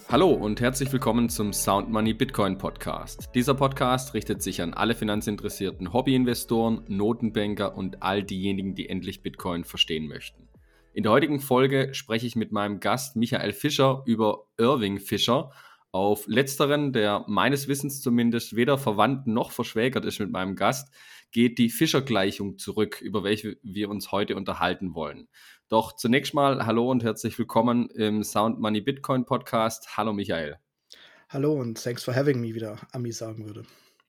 Hallo und herzlich willkommen zum Sound Money Bitcoin Podcast. Dieser Podcast richtet sich an alle finanzinteressierten Hobbyinvestoren, Notenbanker und all diejenigen, die endlich Bitcoin verstehen möchten. In der heutigen Folge spreche ich mit meinem Gast Michael Fischer über Irving Fischer. Auf letzteren, der meines Wissens zumindest weder verwandt noch verschwägert ist mit meinem Gast, geht die Fischer-Gleichung zurück, über welche wir uns heute unterhalten wollen. Doch zunächst mal hallo und herzlich willkommen im Sound Money Bitcoin Podcast. Hallo Michael. Hallo und thanks for having me, wie der Ami sagen würde.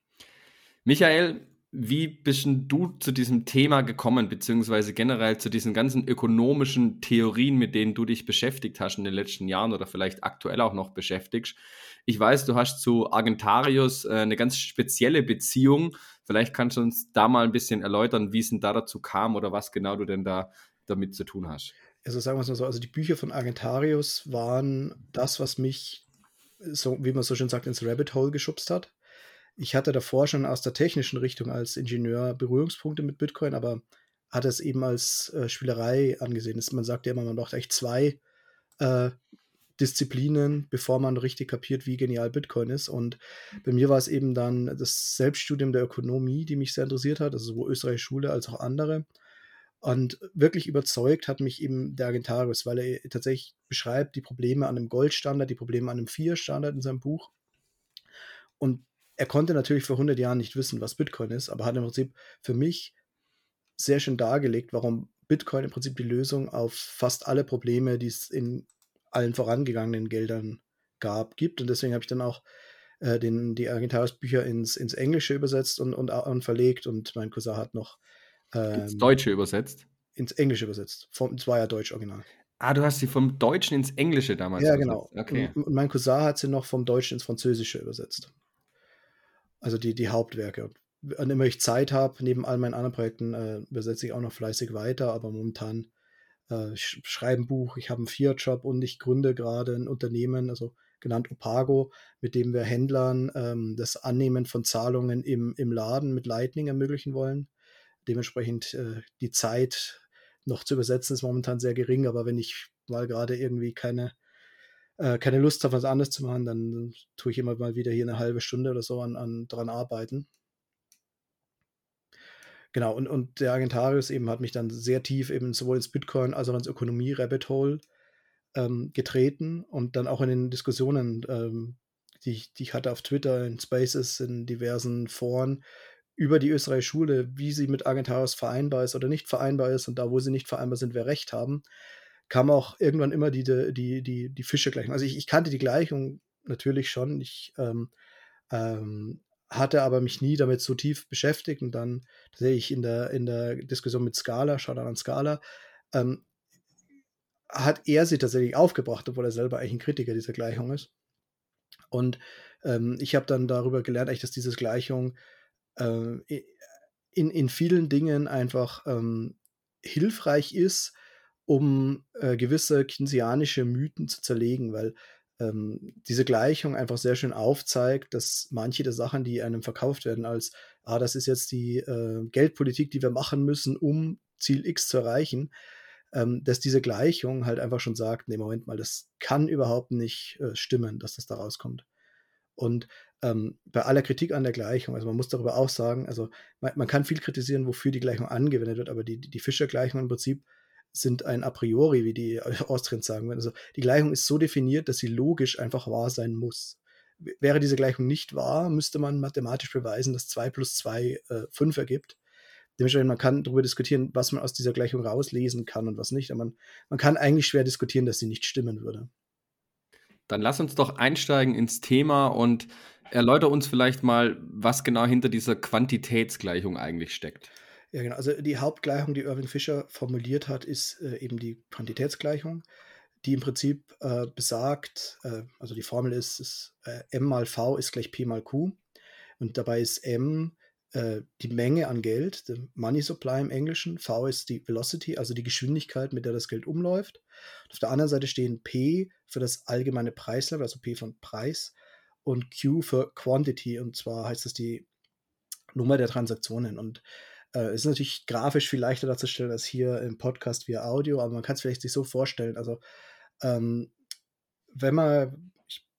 Michael, wie bist denn du zu diesem Thema gekommen, beziehungsweise generell zu diesen ganzen ökonomischen Theorien, mit denen du dich beschäftigt hast in den letzten Jahren oder vielleicht aktuell auch noch beschäftigst? Ich weiß, du hast zu Argentarius eine ganz spezielle Beziehung. Vielleicht kannst du uns da mal ein bisschen erläutern, wie es denn da dazu kam oder was genau du denn da damit zu tun hast. Also sagen wir es mal so, also die Bücher von Argentarius waren das, was mich, so wie man so schön sagt, ins Rabbit Hole geschubst hat. Ich hatte davor schon aus der technischen Richtung als Ingenieur Berührungspunkte mit Bitcoin, aber hatte es eben als Spielerei angesehen. Man sagt ja immer, man braucht echt zwei äh, Disziplinen, bevor man richtig kapiert, wie genial Bitcoin ist. Und bei mir war es eben dann das Selbststudium der Ökonomie, die mich sehr interessiert hat, also sowohl österreichische Schule als auch andere. Und wirklich überzeugt hat mich eben der Argentarius, weil er tatsächlich beschreibt die Probleme an einem Goldstandard, die Probleme an einem Fiat-Standard in seinem Buch. Und er konnte natürlich vor 100 Jahren nicht wissen, was Bitcoin ist, aber hat im Prinzip für mich sehr schön dargelegt, warum Bitcoin im Prinzip die Lösung auf fast alle Probleme, die es in allen vorangegangenen Geldern gibt. Und deswegen habe ich dann auch die Argentarius-Bücher ins Englische übersetzt und verlegt. Und mein Cousin hat noch Ins Deutsche übersetzt? ins Englische übersetzt. Es war ja Deutsch original. Ah, du hast sie vom Deutschen ins Englische damals Ja, übersetzt. genau. Okay. Und mein Cousin hat sie noch vom Deutschen ins Französische übersetzt. Also die Hauptwerke. Wann immer ich Zeit habe, neben all meinen anderen Projekten, übersetze ich auch noch fleißig weiter, aber momentan ich schreibe ein Buch, ich habe einen Fiat-Job und ich gründe gerade ein Unternehmen, also genannt Opago, mit dem wir Händlern das Annehmen von Zahlungen im Laden mit Lightning ermöglichen wollen. Dementsprechend die Zeit noch zu übersetzen ist momentan sehr gering, aber wenn ich mal gerade irgendwie keine Lust habe, was anderes zu machen, dann tue ich immer mal wieder hier eine halbe Stunde oder so dran arbeiten. Genau, und der Argentarius eben hat mich dann sehr tief eben sowohl ins Bitcoin als auch ins Ökonomie-Rabbit-Hole getreten und dann auch in den Diskussionen, die ich hatte auf Twitter, in Spaces, in diversen Foren über die österreichische Schule, wie sie mit Argentarius vereinbar ist oder nicht vereinbar ist und da, wo sie nicht vereinbar sind, wer Recht haben, kam auch irgendwann immer die Fische-Gleichung. Also ich kannte die Gleichung natürlich schon. Ich hatte aber mich nie damit so tief beschäftigt und dann tatsächlich in der Diskussion mit Scala, Shoutout an Scala, ähm, hat er sie tatsächlich aufgebracht, obwohl er selber eigentlich ein Kritiker dieser Gleichung ist. Und ich habe dann darüber gelernt, eigentlich, dass diese Gleichung äh, in vielen Dingen einfach hilfreich ist, um gewisse keynesianische Mythen zu zerlegen, weil diese Gleichung einfach sehr schön aufzeigt, dass manche der Sachen, die einem verkauft werden als, das ist jetzt die Geldpolitik, die wir machen müssen, um Ziel X zu erreichen, dass diese Gleichung halt einfach schon sagt, nee, Moment mal, das kann überhaupt nicht stimmen, dass das da rauskommt. Und bei aller Kritik an der Gleichung, also man muss darüber auch sagen, also man kann viel kritisieren, wofür die Gleichung angewendet wird, aber die Fischer-Gleichungen im Prinzip sind ein a priori, wie die Austrians sagen würden. Also die Gleichung ist so definiert, dass sie logisch einfach wahr sein muss. Wäre diese Gleichung nicht wahr, müsste man mathematisch beweisen, dass 2 plus 2 5 ergibt. Dementsprechend, man kann darüber diskutieren, was man aus dieser Gleichung rauslesen kann und was nicht. Aber man kann eigentlich schwer diskutieren, dass sie nicht stimmen würde. Dann lass uns doch einsteigen ins Thema und erläuter uns vielleicht mal, was genau hinter dieser Quantitätsgleichung eigentlich steckt. Ja, genau. Also die Hauptgleichung, die Irving Fischer formuliert hat, ist eben die Quantitätsgleichung, die im Prinzip besagt, also die Formel ist M mal V ist gleich P mal Q. Und dabei ist M die Menge an Geld, the Money Supply im Englischen. V ist die Velocity, also die Geschwindigkeit, mit der das Geld umläuft. Und auf der anderen Seite stehen P für das allgemeine Preislevel, also P von Preis, und Q für Quantity. Und zwar heißt das die Nummer der Transaktionen. Und es ist natürlich grafisch viel leichter darzustellen als hier im Podcast via Audio, aber man kann es vielleicht sich so vorstellen. Also, ähm, wenn man, ich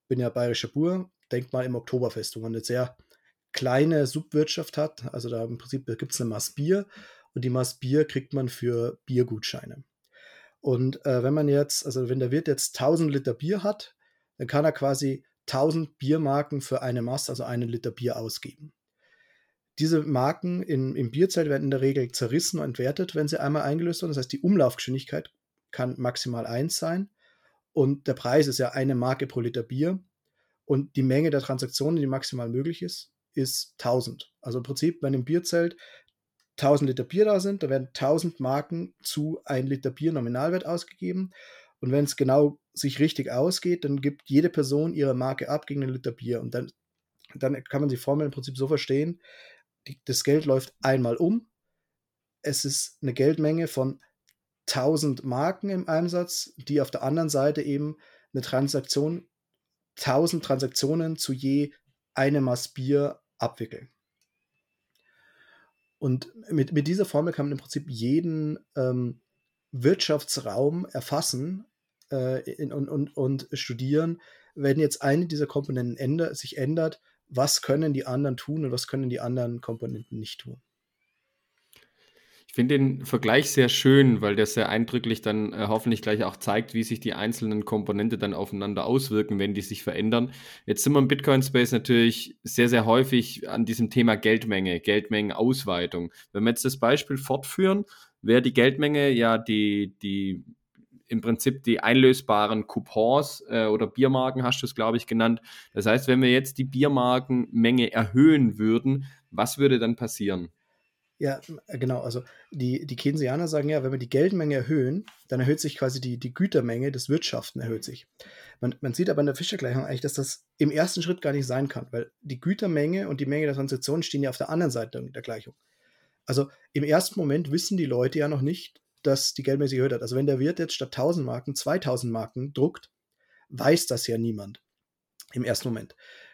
bin ja bayerischer Bur, denk mal im Oktoberfest, wo man eine sehr kleine Subwirtschaft hat. Also da im Prinzip gibt es eine Maß Bier und die Maß Bier kriegt man für Biergutscheine. Und wenn man jetzt, also wenn der Wirt jetzt 1000 Liter Bier hat, dann kann er quasi 1000 Biermarken für eine Maß, also einen Liter Bier ausgeben. Diese Marken im Bierzelt werden in der Regel zerrissen und entwertet, wenn sie einmal eingelöst wurden. Das heißt, die Umlaufgeschwindigkeit kann maximal 1 sein. Und der Preis ist ja eine Marke pro Liter Bier. Und die Menge der Transaktionen, die maximal möglich ist 1000. Also im Prinzip, wenn im Bierzelt 1000 Liter Bier da sind, da werden 1000 Marken zu 1 Liter Bier Nominalwert ausgegeben. Und wenn es genau sich richtig ausgeht, dann gibt jede Person ihre Marke ab gegen einen Liter Bier. Und dann kann man die Formel im Prinzip so verstehen, das Geld läuft einmal um. Es ist eine Geldmenge von 1000 Marken im Einsatz, die auf der anderen Seite eben eine Transaktion, 1000 Transaktionen zu je einem Maß Bier abwickeln. Und mit dieser Formel kann man im Prinzip jeden Wirtschaftsraum erfassen und studieren, wenn jetzt eine dieser Komponenten sich ändert, was können die anderen tun und was können die anderen Komponenten nicht tun. Ich finde den Vergleich sehr schön, weil der sehr eindrücklich dann hoffentlich gleich auch zeigt, wie sich die einzelnen Komponente dann aufeinander auswirken, wenn die sich verändern. Jetzt sind wir im Bitcoin-Space natürlich sehr, sehr häufig an diesem Thema Geldmenge, Geldmengenausweitung. Wenn wir jetzt das Beispiel fortführen, wäre die Geldmenge ja die im Prinzip die einlösbaren Coupons oder Biermarken, hast du es, glaube ich, genannt. Das heißt, wenn wir jetzt die Biermarkenmenge erhöhen würden, was würde dann passieren? Ja, genau. Also die Keynesianer sagen ja, wenn wir die Geldmenge erhöhen, dann erhöht sich quasi die Gütermenge des Wirtschaften erhöht sich. Man sieht aber in der Fischer-Gleichung eigentlich, dass das im ersten Schritt gar nicht sein kann, weil die Gütermenge und die Menge der Transaktionen stehen ja auf der anderen Seite der Gleichung. Also im ersten Moment wissen die Leute ja noch nicht, dass die Geldmenge sich erhöht hat. Also wenn der Wirt jetzt statt 1000 Marken 2000 Marken druckt, weiß das ja niemand im ersten Moment.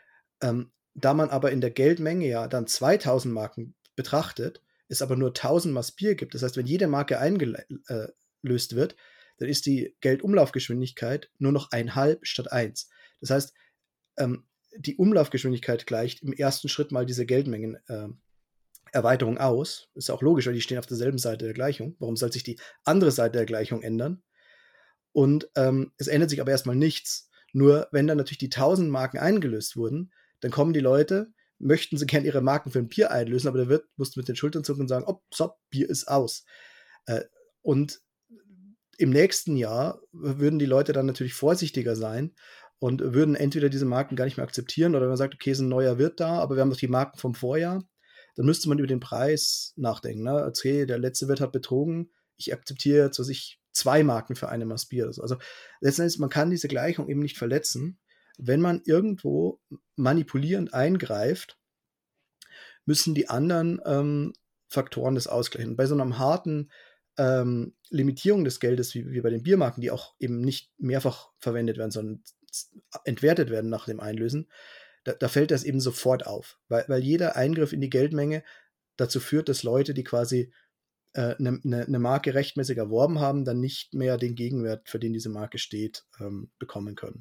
Da man aber in der Geldmenge ja dann 2000 Marken betrachtet, es aber nur 1000 Maß Bier gibt, das heißt, wenn jede Marke eingelöst wird, dann ist die Geldumlaufgeschwindigkeit nur noch 1,5 statt 1. Das heißt, die Umlaufgeschwindigkeit gleicht im ersten Schritt mal diese Geldmengenerweiterung aus. Ist auch logisch, weil die stehen auf derselben Seite der Gleichung. Warum soll sich die andere Seite der Gleichung ändern? Und es ändert sich aber erstmal nichts. Nur wenn dann natürlich die 1000 Marken eingelöst wurden, dann kommen die Leute, möchten sie gerne ihre Marken für ein Bier einlösen, aber der Wirt muss mit den Schultern zucken und sagen, oh, so, Bier ist aus. Und im nächsten Jahr würden die Leute dann natürlich vorsichtiger sein und würden entweder diese Marken gar nicht mehr akzeptieren oder man sagt, okay, es ist ein neuer Wirt da, aber wir haben doch die Marken vom Vorjahr. Dann müsste man über den Preis nachdenken. Ne? Okay, der letzte Wirt hat betrogen, ich akzeptiere jetzt, 2 Marken für eine Maß Bier. Also letztendlich, man kann diese Gleichung eben nicht verletzen. Wenn man irgendwo manipulierend eingreift, müssen die anderen Faktoren das ausgleichen. Bei so einer harten Limitierung des Geldes, wie bei den Biermarken, die auch eben nicht mehrfach verwendet werden, sondern entwertet werden nach dem Einlösen, da fällt das eben sofort auf, weil jeder Eingriff in die Geldmenge dazu führt, dass Leute, die quasi eine Marke rechtmäßig erworben haben, dann nicht mehr den Gegenwert, für den diese Marke steht, bekommen können.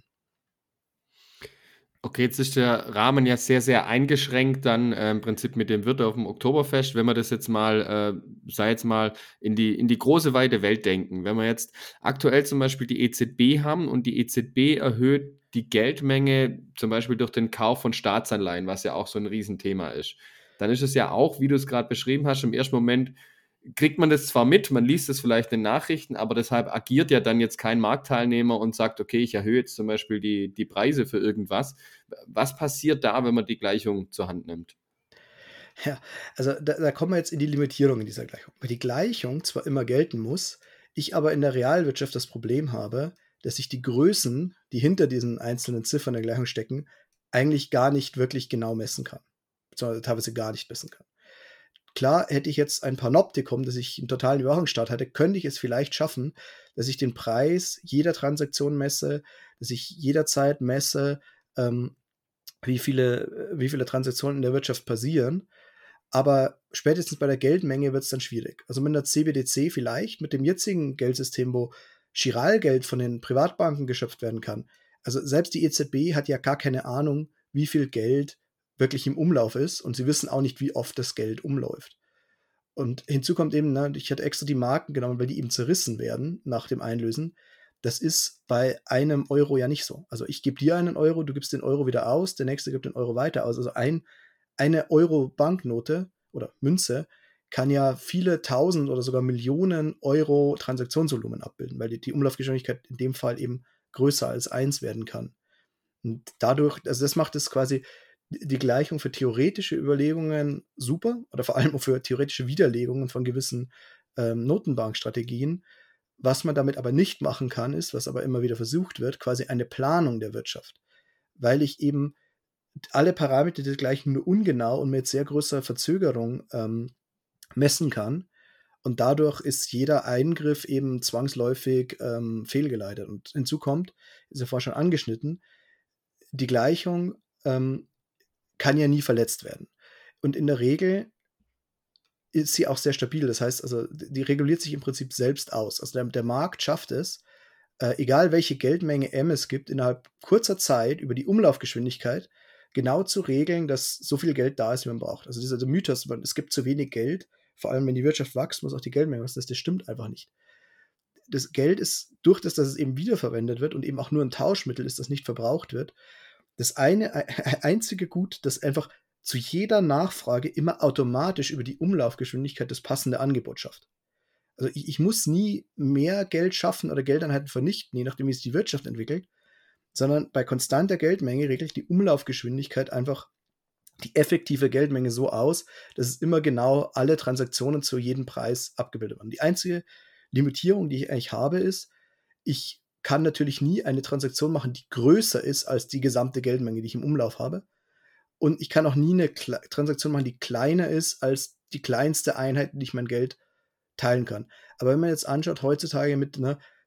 Okay, jetzt ist der Rahmen ja sehr, sehr eingeschränkt dann im Prinzip mit dem Wirt auf dem Oktoberfest. Wenn wir das jetzt mal, sei jetzt mal, in die große, weite Welt denken. Wenn wir jetzt aktuell zum Beispiel die EZB haben und die EZB erhöht die Geldmenge zum Beispiel durch den Kauf von Staatsanleihen, was ja auch so ein Riesenthema ist, dann ist es ja auch, wie du es gerade beschrieben hast, im ersten Moment kriegt man das zwar mit, man liest es vielleicht in den Nachrichten, aber deshalb agiert ja dann jetzt kein Marktteilnehmer und sagt, okay, ich erhöhe jetzt zum Beispiel die Preise für irgendwas. Was passiert da, wenn man die Gleichung zur Hand nimmt? Ja, also da kommen wir jetzt in die Limitierung in dieser Gleichung. Weil die Gleichung zwar immer gelten muss, ich aber in der Realwirtschaft das Problem habe, dass ich die Größen, die hinter diesen einzelnen Ziffern der Gleichung stecken, eigentlich gar nicht wirklich genau messen kann. Beziehungsweise teilweise gar nicht messen kann. Klar, hätte ich jetzt ein Panoptikum, dass ich einen totalen Überwachungsstaat hätte, könnte ich es vielleicht schaffen, dass ich den Preis jeder Transaktion messe, dass ich jederzeit messe, wie viele Transaktionen in der Wirtschaft passieren. Aber spätestens bei der Geldmenge wird es dann schwierig. Also mit der CBDC vielleicht, mit dem jetzigen Geldsystem, wo Chiralgeld von den Privatbanken geschöpft werden kann, Also selbst die EZB hat ja gar keine Ahnung, wie viel Geld wirklich im Umlauf ist und sie wissen auch nicht, wie oft das Geld umläuft. Und hinzu kommt eben, ne, ich hatte extra die Marken genommen, weil die eben zerrissen werden nach dem Einlösen. Das ist bei einem Euro ja nicht so. Also ich gebe dir einen Euro, du gibst den Euro wieder aus, der nächste gibt den Euro weiter aus. Also eine Euro-Banknote oder Münze kann ja viele tausend oder sogar Millionen Euro Transaktionsvolumen abbilden, weil die Umlaufgeschwindigkeit in dem Fall eben größer als 1 werden kann. Und dadurch, also das macht es quasi die Gleichung für theoretische Überlegungen super oder vor allem auch für theoretische Widerlegungen von gewissen Notenbankstrategien. Was man damit aber nicht machen kann, ist, was aber immer wieder versucht wird, quasi eine Planung der Wirtschaft. Weil ich eben alle Parameter der Gleichung nur ungenau und mit sehr großer Verzögerung messen kann. Und dadurch ist jeder Eingriff eben zwangsläufig fehlgeleitet. Und hinzu kommt, ist ja vorhin schon angeschnitten, die Gleichung kann ja nie verletzt werden. Und in der Regel ist sie auch sehr stabil. Das heißt, also die reguliert sich im Prinzip selbst aus. Also der Markt schafft es, egal welche Geldmenge M es gibt, innerhalb kurzer Zeit über die Umlaufgeschwindigkeit genau zu regeln, dass so viel Geld da ist, wie man braucht. Also dieser Mythos, es gibt zu wenig Geld, vor allem wenn die Wirtschaft wächst, muss auch die Geldmenge wachsen. Das stimmt einfach nicht. Das Geld ist, durch das, dass es eben wiederverwendet wird und eben auch nur ein Tauschmittel ist, das nicht verbraucht wird, das einzige Gut, das einfach zu jeder Nachfrage immer automatisch über die Umlaufgeschwindigkeit das passende Angebot schafft. Also ich muss nie mehr Geld schaffen oder Geldeinheiten vernichten, je nachdem, wie sich die Wirtschaft entwickelt, sondern bei konstanter Geldmenge regelt die Umlaufgeschwindigkeit einfach die effektive Geldmenge so aus, dass es immer genau alle Transaktionen zu jedem Preis abgebildet werden. Die einzige Limitierung, die ich eigentlich habe, ist, ich kann natürlich nie eine Transaktion machen, die größer ist als die gesamte Geldmenge, die ich im Umlauf habe. Und ich kann auch nie eine Transaktion machen, die kleiner ist als die kleinste Einheit, in die ich mein Geld teilen kann. Aber wenn man jetzt anschaut, heutzutage mit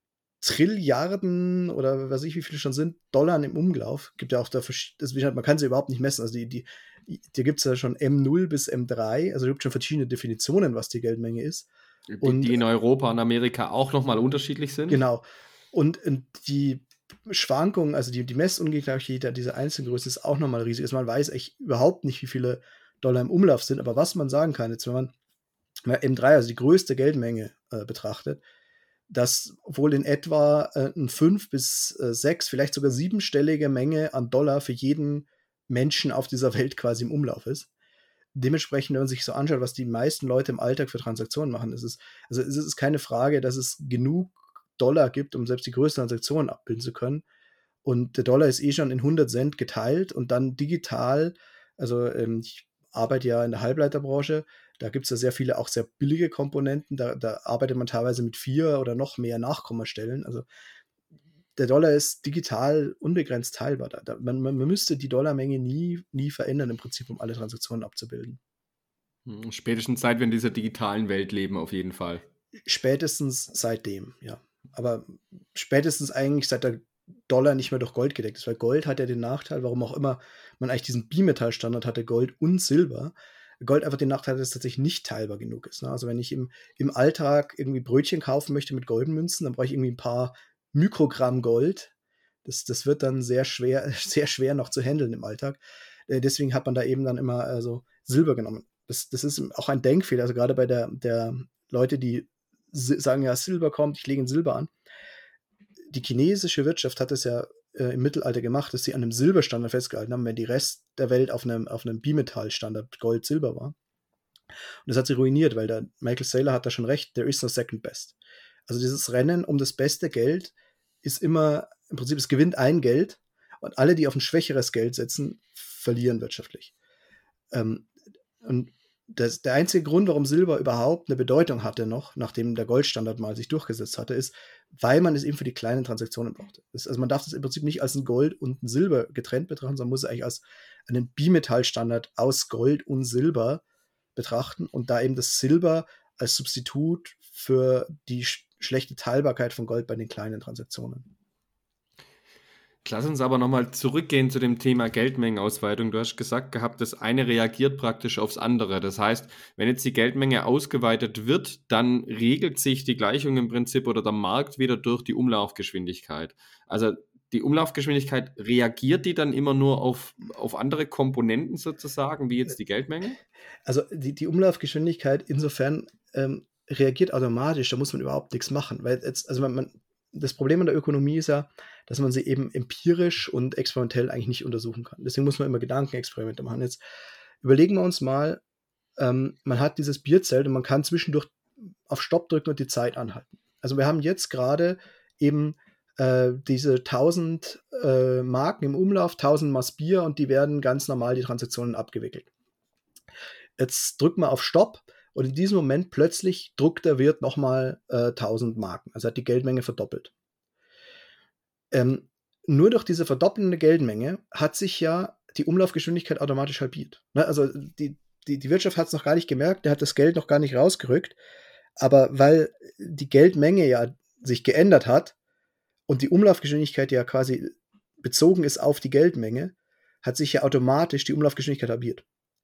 Trilliarden oder weiß ich, wie viele schon sind, Dollar im Umlauf, gibt ja auch da, man kann sie überhaupt nicht messen. Also da gibt es ja schon M0 bis M3, also es gibt schon verschiedene Definitionen, was die Geldmenge ist. Die in Europa und Amerika auch nochmal unterschiedlich sind. Genau. Und die Schwankungen, also die Messungleichheit dieser Einzelgröße ist auch nochmal riesig. Also man weiß echt überhaupt nicht, wie viele Dollar im Umlauf sind, aber was man sagen kann, jetzt wenn man M3, also die größte Geldmenge betrachtet, dass wohl in etwa ein 5 bis 6, vielleicht sogar 7-stellige Menge an Dollar für jeden Menschen auf dieser Welt quasi im Umlauf ist. Dementsprechend, wenn man sich so anschaut, was die meisten Leute im Alltag für Transaktionen machen, es ist keine Frage, dass es genug Dollar gibt, um selbst die größten Transaktionen abbilden zu können. Und der Dollar ist schon in 100 Cent geteilt und dann digital, also ich arbeite ja in der Halbleiterbranche, da gibt es ja sehr viele auch sehr billige Komponenten, da arbeitet man teilweise mit 4 oder noch mehr Nachkommastellen. Also der Dollar ist digital unbegrenzt teilbar. Man müsste die Dollarmenge nie verändern, im Prinzip, um alle Transaktionen abzubilden. Spätestens seit wir in dieser digitalen Welt leben, auf jeden Fall. Spätestens seitdem, ja. Aber spätestens eigentlich seit der Dollar nicht mehr durch Gold gedeckt ist, weil Gold hat ja den Nachteil, warum auch immer man eigentlich diesen Bimetallstandard hatte, Gold und Silber. Gold einfach den Nachteil, dass es tatsächlich nicht teilbar genug ist. Ne? Also wenn ich im Alltag irgendwie Brötchen kaufen möchte mit Goldmünzen, dann brauche ich irgendwie ein paar Mikrogramm Gold. Das wird dann sehr schwer noch zu handeln im Alltag. Deswegen hat man da eben dann immer Silber genommen. Das ist auch ein Denkfehler, also gerade bei der Leute, die sagen, ja, Silber kommt, ich lege ein Silber an. Die chinesische Wirtschaft hat es ja im Mittelalter gemacht, dass sie an einem Silberstandard festgehalten haben, wenn die Rest der Welt auf einem Bimetallstandard Gold, Silber war. Und das hat sie ruiniert, weil der Michael Saylor hat da schon recht, there is no second best. Also dieses Rennen um das beste Geld ist immer, im Prinzip, es gewinnt ein Geld und alle, die auf ein schwächeres Geld setzen, verlieren wirtschaftlich. Und der einzige Grund, warum Silber überhaupt eine Bedeutung hatte noch, nachdem der Goldstandard mal sich durchgesetzt hatte, ist, weil man es eben für die kleinen Transaktionen brauchte. Also man darf das im Prinzip nicht als ein Gold und ein Silber getrennt betrachten, sondern muss es eigentlich als einen Bimetallstandard aus Gold und Silber betrachten und da eben das Silber als Substitut für die schlechte Teilbarkeit von Gold bei den kleinen Transaktionen. Lass uns aber nochmal zurückgehen zu dem Thema Geldmengenausweitung. Du hast gesagt gehabt, das eine reagiert praktisch aufs andere. Das heißt, wenn jetzt die Geldmenge ausgeweitet wird, dann regelt sich die Gleichung im Prinzip oder der Markt wieder durch die Umlaufgeschwindigkeit. Also die Umlaufgeschwindigkeit, reagiert die dann immer nur auf andere Komponenten sozusagen, wie jetzt die Geldmenge? Also die Umlaufgeschwindigkeit insofern reagiert automatisch, da muss man überhaupt nichts machen. Weil jetzt, also das Problem an der Ökonomie ist ja, dass man sie eben empirisch und experimentell eigentlich nicht untersuchen kann. Deswegen muss man immer Gedankenexperimente machen. Jetzt überlegen wir uns mal, man hat dieses Bierzelt und man kann zwischendurch auf Stopp drücken und die Zeit anhalten. Also wir haben jetzt gerade eben diese 1000 Marken im Umlauf, 1000 Maß Bier und die werden ganz normal die Transaktionen abgewickelt. Jetzt drückt man auf Stopp und in diesem Moment plötzlich druckt der Wirt nochmal 1000 Marken. Also hat die Geldmenge verdoppelt. Nur durch diese verdoppelte Geldmenge hat sich ja die Umlaufgeschwindigkeit automatisch halbiert. Ne? Also die Wirtschaft hat es noch gar nicht gemerkt, der hat das Geld noch gar nicht rausgerückt. Aber weil die Geldmenge ja sich geändert hat und die Umlaufgeschwindigkeit ja quasi bezogen ist auf die Geldmenge, hat sich ja automatisch die Umlaufgeschwindigkeit halbiert.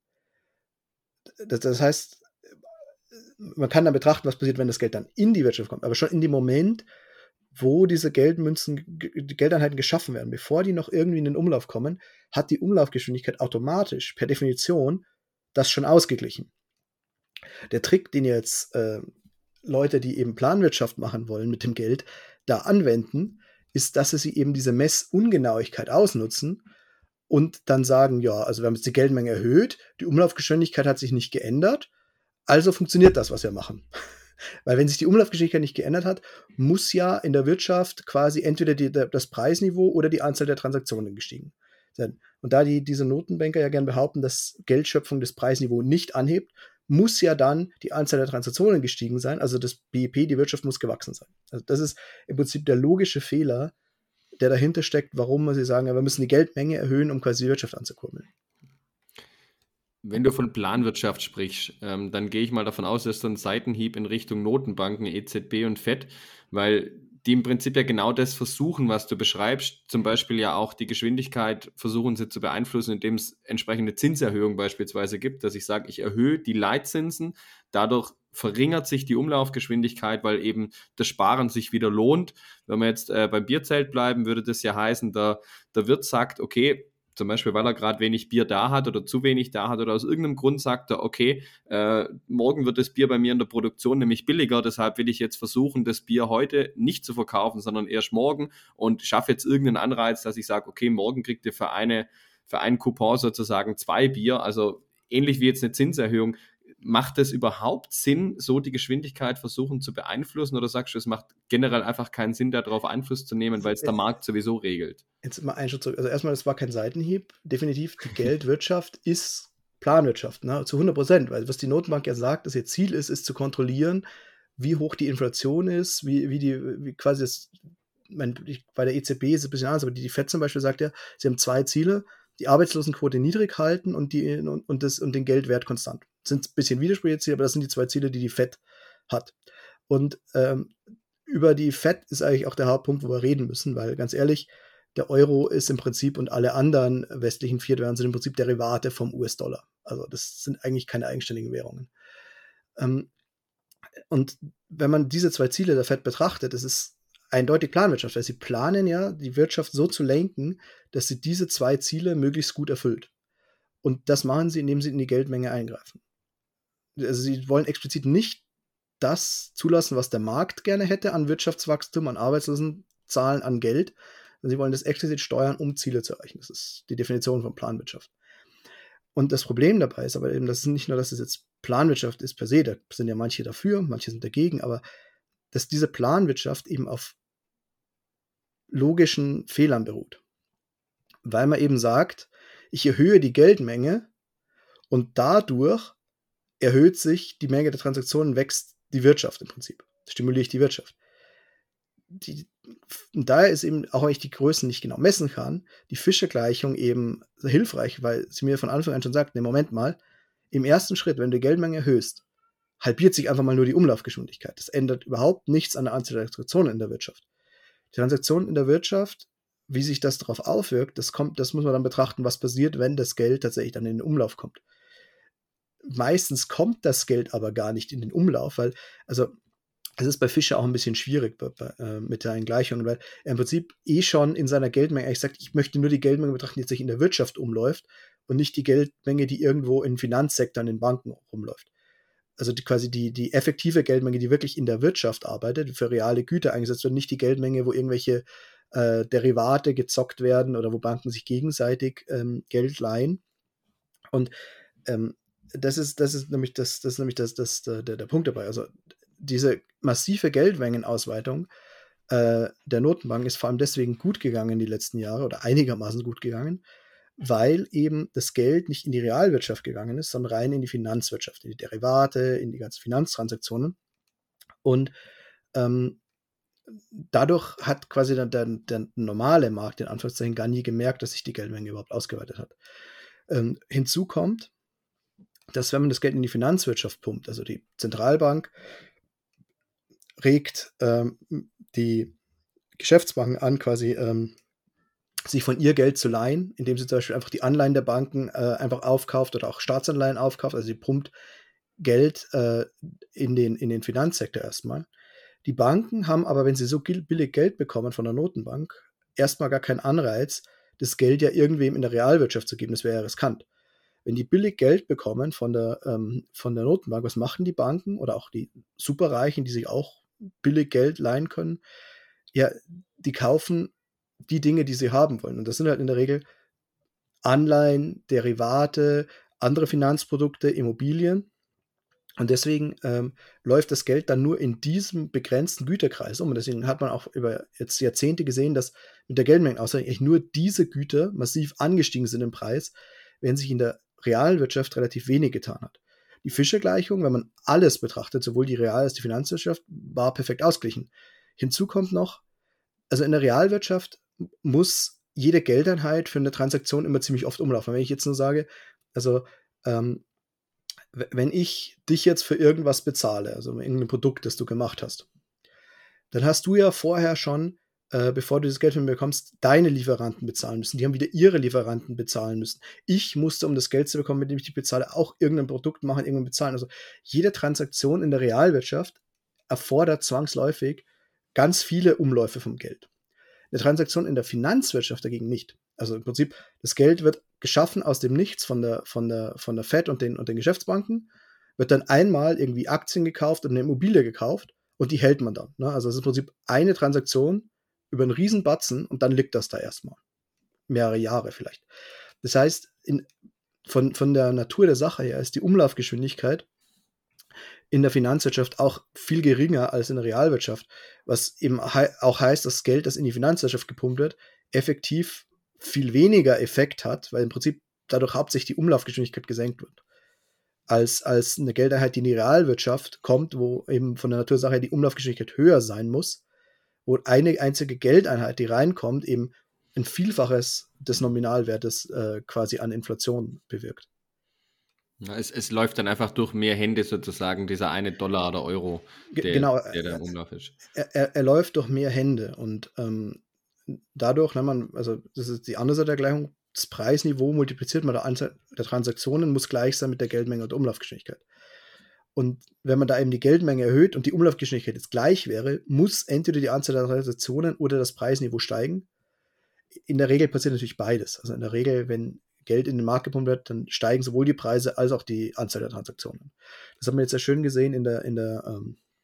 Das heißt, man kann dann betrachten, was passiert, wenn das Geld dann in die Wirtschaft kommt. Aber schon in dem Moment, wo diese Geldeinheiten geschaffen werden, bevor die noch irgendwie in den Umlauf kommen, hat die Umlaufgeschwindigkeit automatisch, per Definition, das schon ausgeglichen. Der Trick, den jetzt Leute, die eben Planwirtschaft machen wollen mit dem Geld, da anwenden, ist, dass sie eben diese Messungenauigkeit ausnutzen und dann sagen, ja, also wir haben jetzt die Geldmenge erhöht, die Umlaufgeschwindigkeit hat sich nicht geändert, also funktioniert das, was wir machen. Weil wenn sich die Umlaufgeschwindigkeit nicht geändert hat, muss ja in der Wirtschaft quasi entweder das Preisniveau oder die Anzahl der Transaktionen gestiegen sein. Und da diese Notenbanker ja gern behaupten, dass Geldschöpfung das Preisniveau nicht anhebt, muss ja dann die Anzahl der Transaktionen gestiegen sein, also das BIP, die Wirtschaft muss gewachsen sein. Also das ist im Prinzip der logische Fehler, der dahinter steckt, warum sie sagen, ja, wir müssen die Geldmenge erhöhen, um quasi die Wirtschaft anzukurbeln. Wenn du von Planwirtschaft sprichst, dann gehe ich mal davon aus, dass du ein Seitenhieb in Richtung Notenbanken, EZB und FED, weil die im Prinzip ja genau das versuchen, was du beschreibst, zum Beispiel ja auch die Geschwindigkeit versuchen sie zu beeinflussen, indem es entsprechende Zinserhöhung beispielsweise gibt, dass ich sage, ich erhöhe die Leitzinsen, dadurch verringert sich die Umlaufgeschwindigkeit, weil eben das Sparen sich wieder lohnt. Wenn wir jetzt beim Bierzelt bleiben, würde das ja heißen, der Wirt sagt, okay, zum Beispiel, weil er gerade wenig Bier da hat oder zu wenig da hat oder aus irgendeinem Grund sagt er, okay, morgen wird das Bier bei mir in der Produktion nämlich billiger, deshalb will ich jetzt versuchen, das Bier heute nicht zu verkaufen, sondern erst morgen und schaffe jetzt irgendeinen Anreiz, dass ich sage, okay, morgen kriegt ihr für einen Coupon sozusagen 2 Bier, also ähnlich wie jetzt eine Zinserhöhung. Macht es überhaupt Sinn, so die Geschwindigkeit versuchen zu beeinflussen oder sagst du, es macht generell einfach keinen Sinn, darauf Einfluss zu nehmen, weil es der Markt sowieso regelt? Jetzt mal einen Schritt zurück. Also erstmal, das war kein Seitenhieb. Definitiv, die Geldwirtschaft ist Planwirtschaft, ne? Zu 100%. Weil was die Notenbank ja sagt, dass ihr Ziel ist zu kontrollieren, wie hoch die Inflation ist, wie quasi das, bei der EZB ist es ein bisschen anders, aber die FED zum Beispiel sagt ja, sie haben 2 Ziele, die Arbeitslosenquote niedrig halten und den Geldwert konstant. Das sind ein bisschen widersprüchliche Ziele, aber das sind die 2 Ziele, die die FED hat. Und über die FED ist eigentlich auch der Hauptpunkt, wo wir reden müssen, weil ganz ehrlich, der Euro ist im Prinzip und alle anderen westlichen Fiat-Währungen sind im Prinzip Derivate vom US-Dollar. Also das sind eigentlich keine eigenständigen Währungen. Und wenn man diese 2 Ziele der FED betrachtet, das ist eindeutig Planwirtschaft, weil sie planen ja, die Wirtschaft so zu lenken, dass sie diese 2 Ziele möglichst gut erfüllt. Und das machen sie, indem sie in die Geldmenge eingreifen. Also sie wollen explizit nicht das zulassen, was der Markt gerne hätte an Wirtschaftswachstum, an Arbeitslosenzahlen, an Geld. Sie wollen das explizit steuern, um Ziele zu erreichen. Das ist die Definition von Planwirtschaft. Und das Problem dabei ist aber eben, dass es nicht nur, dass es jetzt Planwirtschaft ist per se, da sind ja manche dafür, manche sind dagegen, aber dass diese Planwirtschaft eben auf logischen Fehlern beruht. Weil man eben sagt, ich erhöhe die Geldmenge und dadurch erhöht sich die Menge der Transaktionen, wächst die Wirtschaft im Prinzip. Stimuliere ich die Wirtschaft. Daher ist eben, auch wenn ich die Größen nicht genau messen kann, die Fischer-Gleichung eben hilfreich, weil sie mir von Anfang an schon sagt, ne, Moment mal, im ersten Schritt, wenn du die Geldmenge erhöhst, halbiert sich einfach mal nur die Umlaufgeschwindigkeit. Das ändert überhaupt nichts an der Anzahl der Transaktionen in der Wirtschaft. Die Transaktionen in der Wirtschaft, wie sich das darauf auswirkt, das muss man dann betrachten, was passiert, wenn das Geld tatsächlich dann in den Umlauf kommt. Meistens kommt das Geld aber gar nicht in den Umlauf, weil, also Es ist bei Fischer auch ein bisschen schwierig mit der Gleichung, weil er im Prinzip schon in seiner Geldmenge eigentlich sagt, ich möchte nur die Geldmenge betrachten, die sich in der Wirtschaft umläuft und nicht die Geldmenge, die irgendwo im Finanzsektor, in den Banken rumläuft. Also quasi die effektive Geldmenge, die wirklich in der Wirtschaft arbeitet, für reale Güter eingesetzt wird, nicht die Geldmenge, wo irgendwelche Derivate gezockt werden oder wo Banken sich gegenseitig Geld leihen. Und das ist nämlich der Punkt dabei. Also diese massive Geldmengenausweitung der Notenbank ist vor allem deswegen gut gegangen die letzten Jahre oder einigermaßen gut gegangen, weil eben das Geld nicht in die Realwirtschaft gegangen ist, sondern rein in die Finanzwirtschaft, in die Derivate, in die ganzen Finanztransaktionen. Und dadurch hat quasi der normale Markt in Anführungszeichen gar nie gemerkt, dass sich die Geldmenge überhaupt ausgeweitet hat. Hinzu kommt, dass wenn man das Geld in die Finanzwirtschaft pumpt, also die Zentralbank regt die Geschäftsbanken an, quasi sich von ihr Geld zu leihen, indem sie zum Beispiel einfach die Anleihen der Banken einfach aufkauft oder auch Staatsanleihen aufkauft, also sie pumpt Geld in den Finanzsektor erstmal. Die Banken haben aber, wenn sie so billig Geld bekommen von der Notenbank, erstmal gar keinen Anreiz, das Geld ja irgendwem in der Realwirtschaft zu geben. Das wäre ja riskant. Wenn die billig Geld bekommen von der Notenbank, was machen die Banken oder auch die Superreichen, die sich auch billig Geld leihen können? Ja, die kaufen die Dinge, die sie haben wollen. Und das sind halt in der Regel Anleihen, Derivate, andere Finanzprodukte, Immobilien. Und deswegen läuft das Geld dann nur in diesem begrenzten Güterkreis um. Und deswegen hat man auch über jetzt Jahrzehnte gesehen, dass mit der Geldmengenausweitung eigentlich nur diese Güter massiv angestiegen sind im Preis, während sich in der Realwirtschaft relativ wenig getan hat. Die Fischer-Gleichung, wenn man alles betrachtet, sowohl die Real- als die Finanzwirtschaft, war perfekt ausgeglichen. Hinzu kommt noch, also in der Realwirtschaft muss jede Geldeinheit für eine Transaktion immer ziemlich oft umlaufen. Wenn ich jetzt nur sage, also wenn ich dich jetzt für irgendwas bezahle, also irgendein Produkt, das du gemacht hast, dann hast du ja vorher schon, bevor du das Geld von mir bekommst, deine Lieferanten bezahlen müssen. Die haben wieder ihre Lieferanten bezahlen müssen. Ich musste, um das Geld zu bekommen, mit dem ich die bezahle, auch irgendein Produkt machen, irgendwann bezahlen. Also jede Transaktion in der Realwirtschaft erfordert zwangsläufig ganz viele Umläufe vom Geld. Eine Transaktion in der Finanzwirtschaft dagegen nicht. Also im Prinzip, das Geld wird geschaffen aus dem Nichts von der Fed und den Geschäftsbanken, wird dann einmal irgendwie Aktien gekauft und eine Immobilie gekauft und die hält man dann. Ne? Also es ist im Prinzip eine Transaktion über einen riesen Batzen und dann liegt das da erstmal. Mehrere Jahre vielleicht. Das heißt, von der Natur der Sache her ist die Umlaufgeschwindigkeit in der Finanzwirtschaft auch viel geringer als in der Realwirtschaft, was eben auch heißt, dass Geld, das in die Finanzwirtschaft gepumpt wird, effektiv viel weniger Effekt hat, weil im Prinzip dadurch hauptsächlich die Umlaufgeschwindigkeit gesenkt wird, als eine Geldeinheit, die in die Realwirtschaft kommt, wo eben von der Natursache die Umlaufgeschwindigkeit höher sein muss, wo eine einzige Geldeinheit, die reinkommt, eben ein Vielfaches des Nominalwertes quasi an Inflation bewirkt. Ja, es läuft dann einfach durch mehr Hände sozusagen, dieser eine Dollar oder Euro, Genau, der da im Umlauf ist. Er läuft durch mehr Hände und dadurch, also das ist die andere Seite der Gleichung, das Preisniveau multipliziert mit der Anzahl der Transaktionen muss gleich sein mit der Geldmenge und der Umlaufgeschwindigkeit. Und wenn man da eben die Geldmenge erhöht und die Umlaufgeschwindigkeit jetzt gleich wäre, muss entweder die Anzahl der Transaktionen oder das Preisniveau steigen. In der Regel passiert natürlich beides. Also in der Regel, wenn Geld in den Markt gepumpt wird, dann steigen sowohl die Preise als auch die Anzahl der Transaktionen. Das haben wir jetzt sehr schön gesehen in der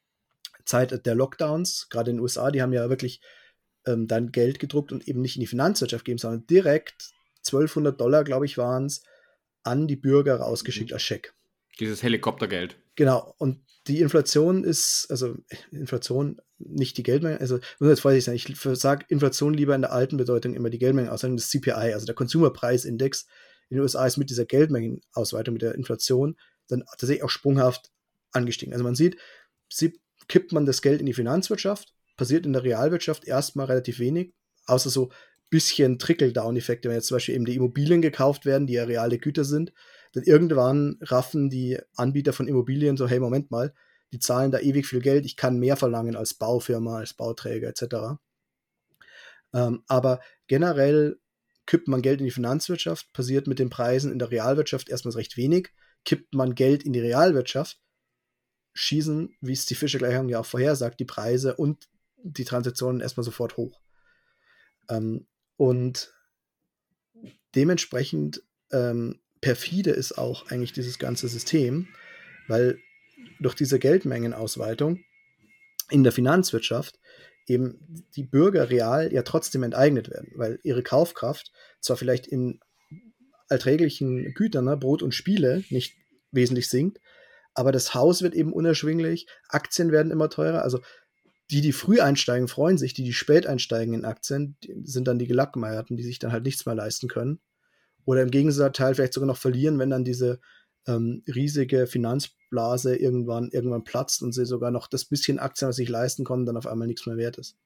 Zeit der Lockdowns, gerade in den USA, die haben ja wirklich dann Geld gedruckt und eben nicht in die Finanzwirtschaft gegeben, sondern direkt $1200, glaube ich, waren es, an die Bürger rausgeschickt als Scheck. Dieses Helikoptergeld. Genau, und die Inflation ist, also Inflation, nicht die Geldmenge, also muss jetzt vorsichtig sein, ich sage Inflation lieber in der alten Bedeutung immer die Geldmengenausweitung, das CPI, also der Konsumerpreisindex in den USA ist mit dieser Geldmengenausweitung, mit der Inflation, dann tatsächlich auch sprunghaft angestiegen. Also man sieht, kippt man das Geld in die Finanzwirtschaft, passiert in der Realwirtschaft erstmal relativ wenig, außer so ein bisschen Trickle-Down-Effekte, wenn jetzt zum Beispiel eben die Immobilien gekauft werden, die ja reale Güter sind, dann irgendwann raffen die Anbieter von Immobilien so, hey, Moment mal, die zahlen da ewig viel Geld, ich kann mehr verlangen als Baufirma, als Bauträger etc. Aber generell kippt man Geld in die Finanzwirtschaft, passiert mit den Preisen in der Realwirtschaft erstmal recht wenig, kippt man Geld in die Realwirtschaft, schießen, wie es die Fischer-Gleichung ja auch vorhersagt, die Preise und die Transaktionen erstmal sofort hoch. Und dementsprechend perfide ist auch eigentlich dieses ganze System, weil durch diese Geldmengenausweitung in der Finanzwirtschaft eben die Bürger real ja trotzdem enteignet werden, weil ihre Kaufkraft zwar vielleicht in alltäglichen Gütern, ne, Brot und Spiele, nicht wesentlich sinkt, aber das Haus wird eben unerschwinglich, Aktien werden immer teurer, also die früh einsteigen, freuen sich, die spät einsteigen in Aktien, sind dann die Gelackmeierten, die sich dann halt nichts mehr leisten können. Oder im Gegenteil vielleicht sogar noch verlieren, wenn dann diese riesige Finanzblase irgendwann platzt und sie sogar noch das bisschen Aktien, was sie sich leisten konnten, dann auf einmal nichts mehr wert ist.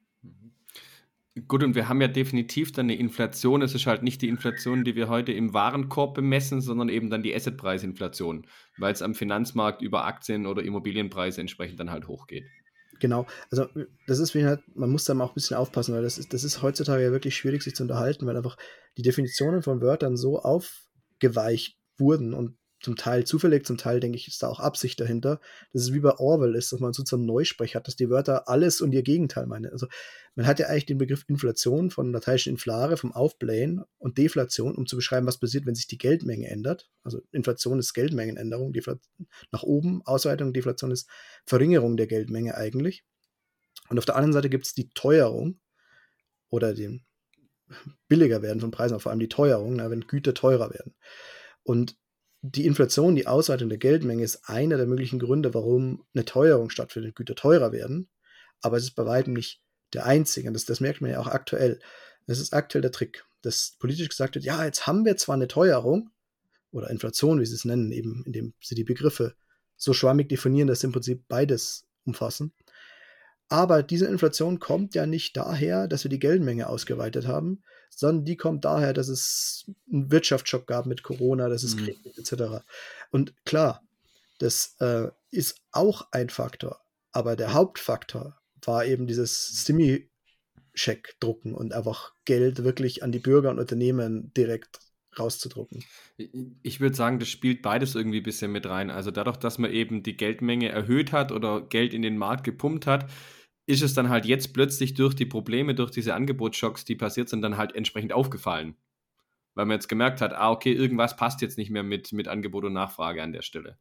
Gut, und wir haben ja definitiv dann eine Inflation. Es ist halt nicht die Inflation, die wir heute im Warenkorb bemessen, sondern eben dann die Assetpreisinflation, weil es am Finanzmarkt über Aktien- oder Immobilienpreise entsprechend dann halt hochgeht. Genau, also das ist wie halt, man muss da mal auch ein bisschen aufpassen, weil das ist heutzutage ja wirklich schwierig, sich zu unterhalten, weil einfach die Definitionen von Wörtern so aufgeweicht wurden und zum Teil zufällig, zum Teil, denke ich, ist da auch Absicht dahinter, dass es wie bei Orwell ist, dass man so zum Neusprech hat, dass die Wörter alles und ihr Gegenteil meinen. Also man hat ja eigentlich den Begriff Inflation von lateinischen inflare, vom Aufblähen und Deflation, um zu beschreiben, was passiert, wenn sich die Geldmenge ändert. Also Inflation ist Geldmengenänderung, nach oben, Ausweitung, Deflation ist Verringerung der Geldmenge eigentlich. Und auf der anderen Seite gibt es die Teuerung oder den billiger werden von Preisen, aber vor allem die Teuerung, wenn Güter teurer werden. Und die Inflation, die Ausweitung der Geldmenge ist einer der möglichen Gründe, warum eine Teuerung stattfindet, Güter teurer werden. Aber es ist bei weitem nicht der einzige. Und das merkt man ja auch aktuell. Das ist aktuell der Trick, dass politisch gesagt wird, ja, jetzt haben wir zwar eine Teuerung oder Inflation, wie sie es nennen, eben indem sie die Begriffe so schwammig definieren, dass sie im Prinzip beides umfassen. Aber diese Inflation kommt ja nicht daher, dass wir die Geldmenge ausgeweitet haben, sondern die kommt daher, dass es einen Wirtschaftsschock gab mit Corona, dass es Krieg gibt, etc. Und klar, das ist auch ein Faktor, aber der Hauptfaktor war eben dieses Stimmy-Check drucken und einfach Geld wirklich an die Bürger und Unternehmen direkt rauszudrucken. Ich würde sagen, das spielt beides irgendwie ein bisschen mit rein. Also dadurch, dass man eben die Geldmenge erhöht hat oder Geld in den Markt gepumpt hat, ist es dann halt jetzt plötzlich durch die Probleme, durch diese Angebotsschocks, die passiert sind, dann halt entsprechend aufgefallen. Weil man jetzt gemerkt hat, okay, irgendwas passt jetzt nicht mehr mit Angebot und Nachfrage an der Stelle.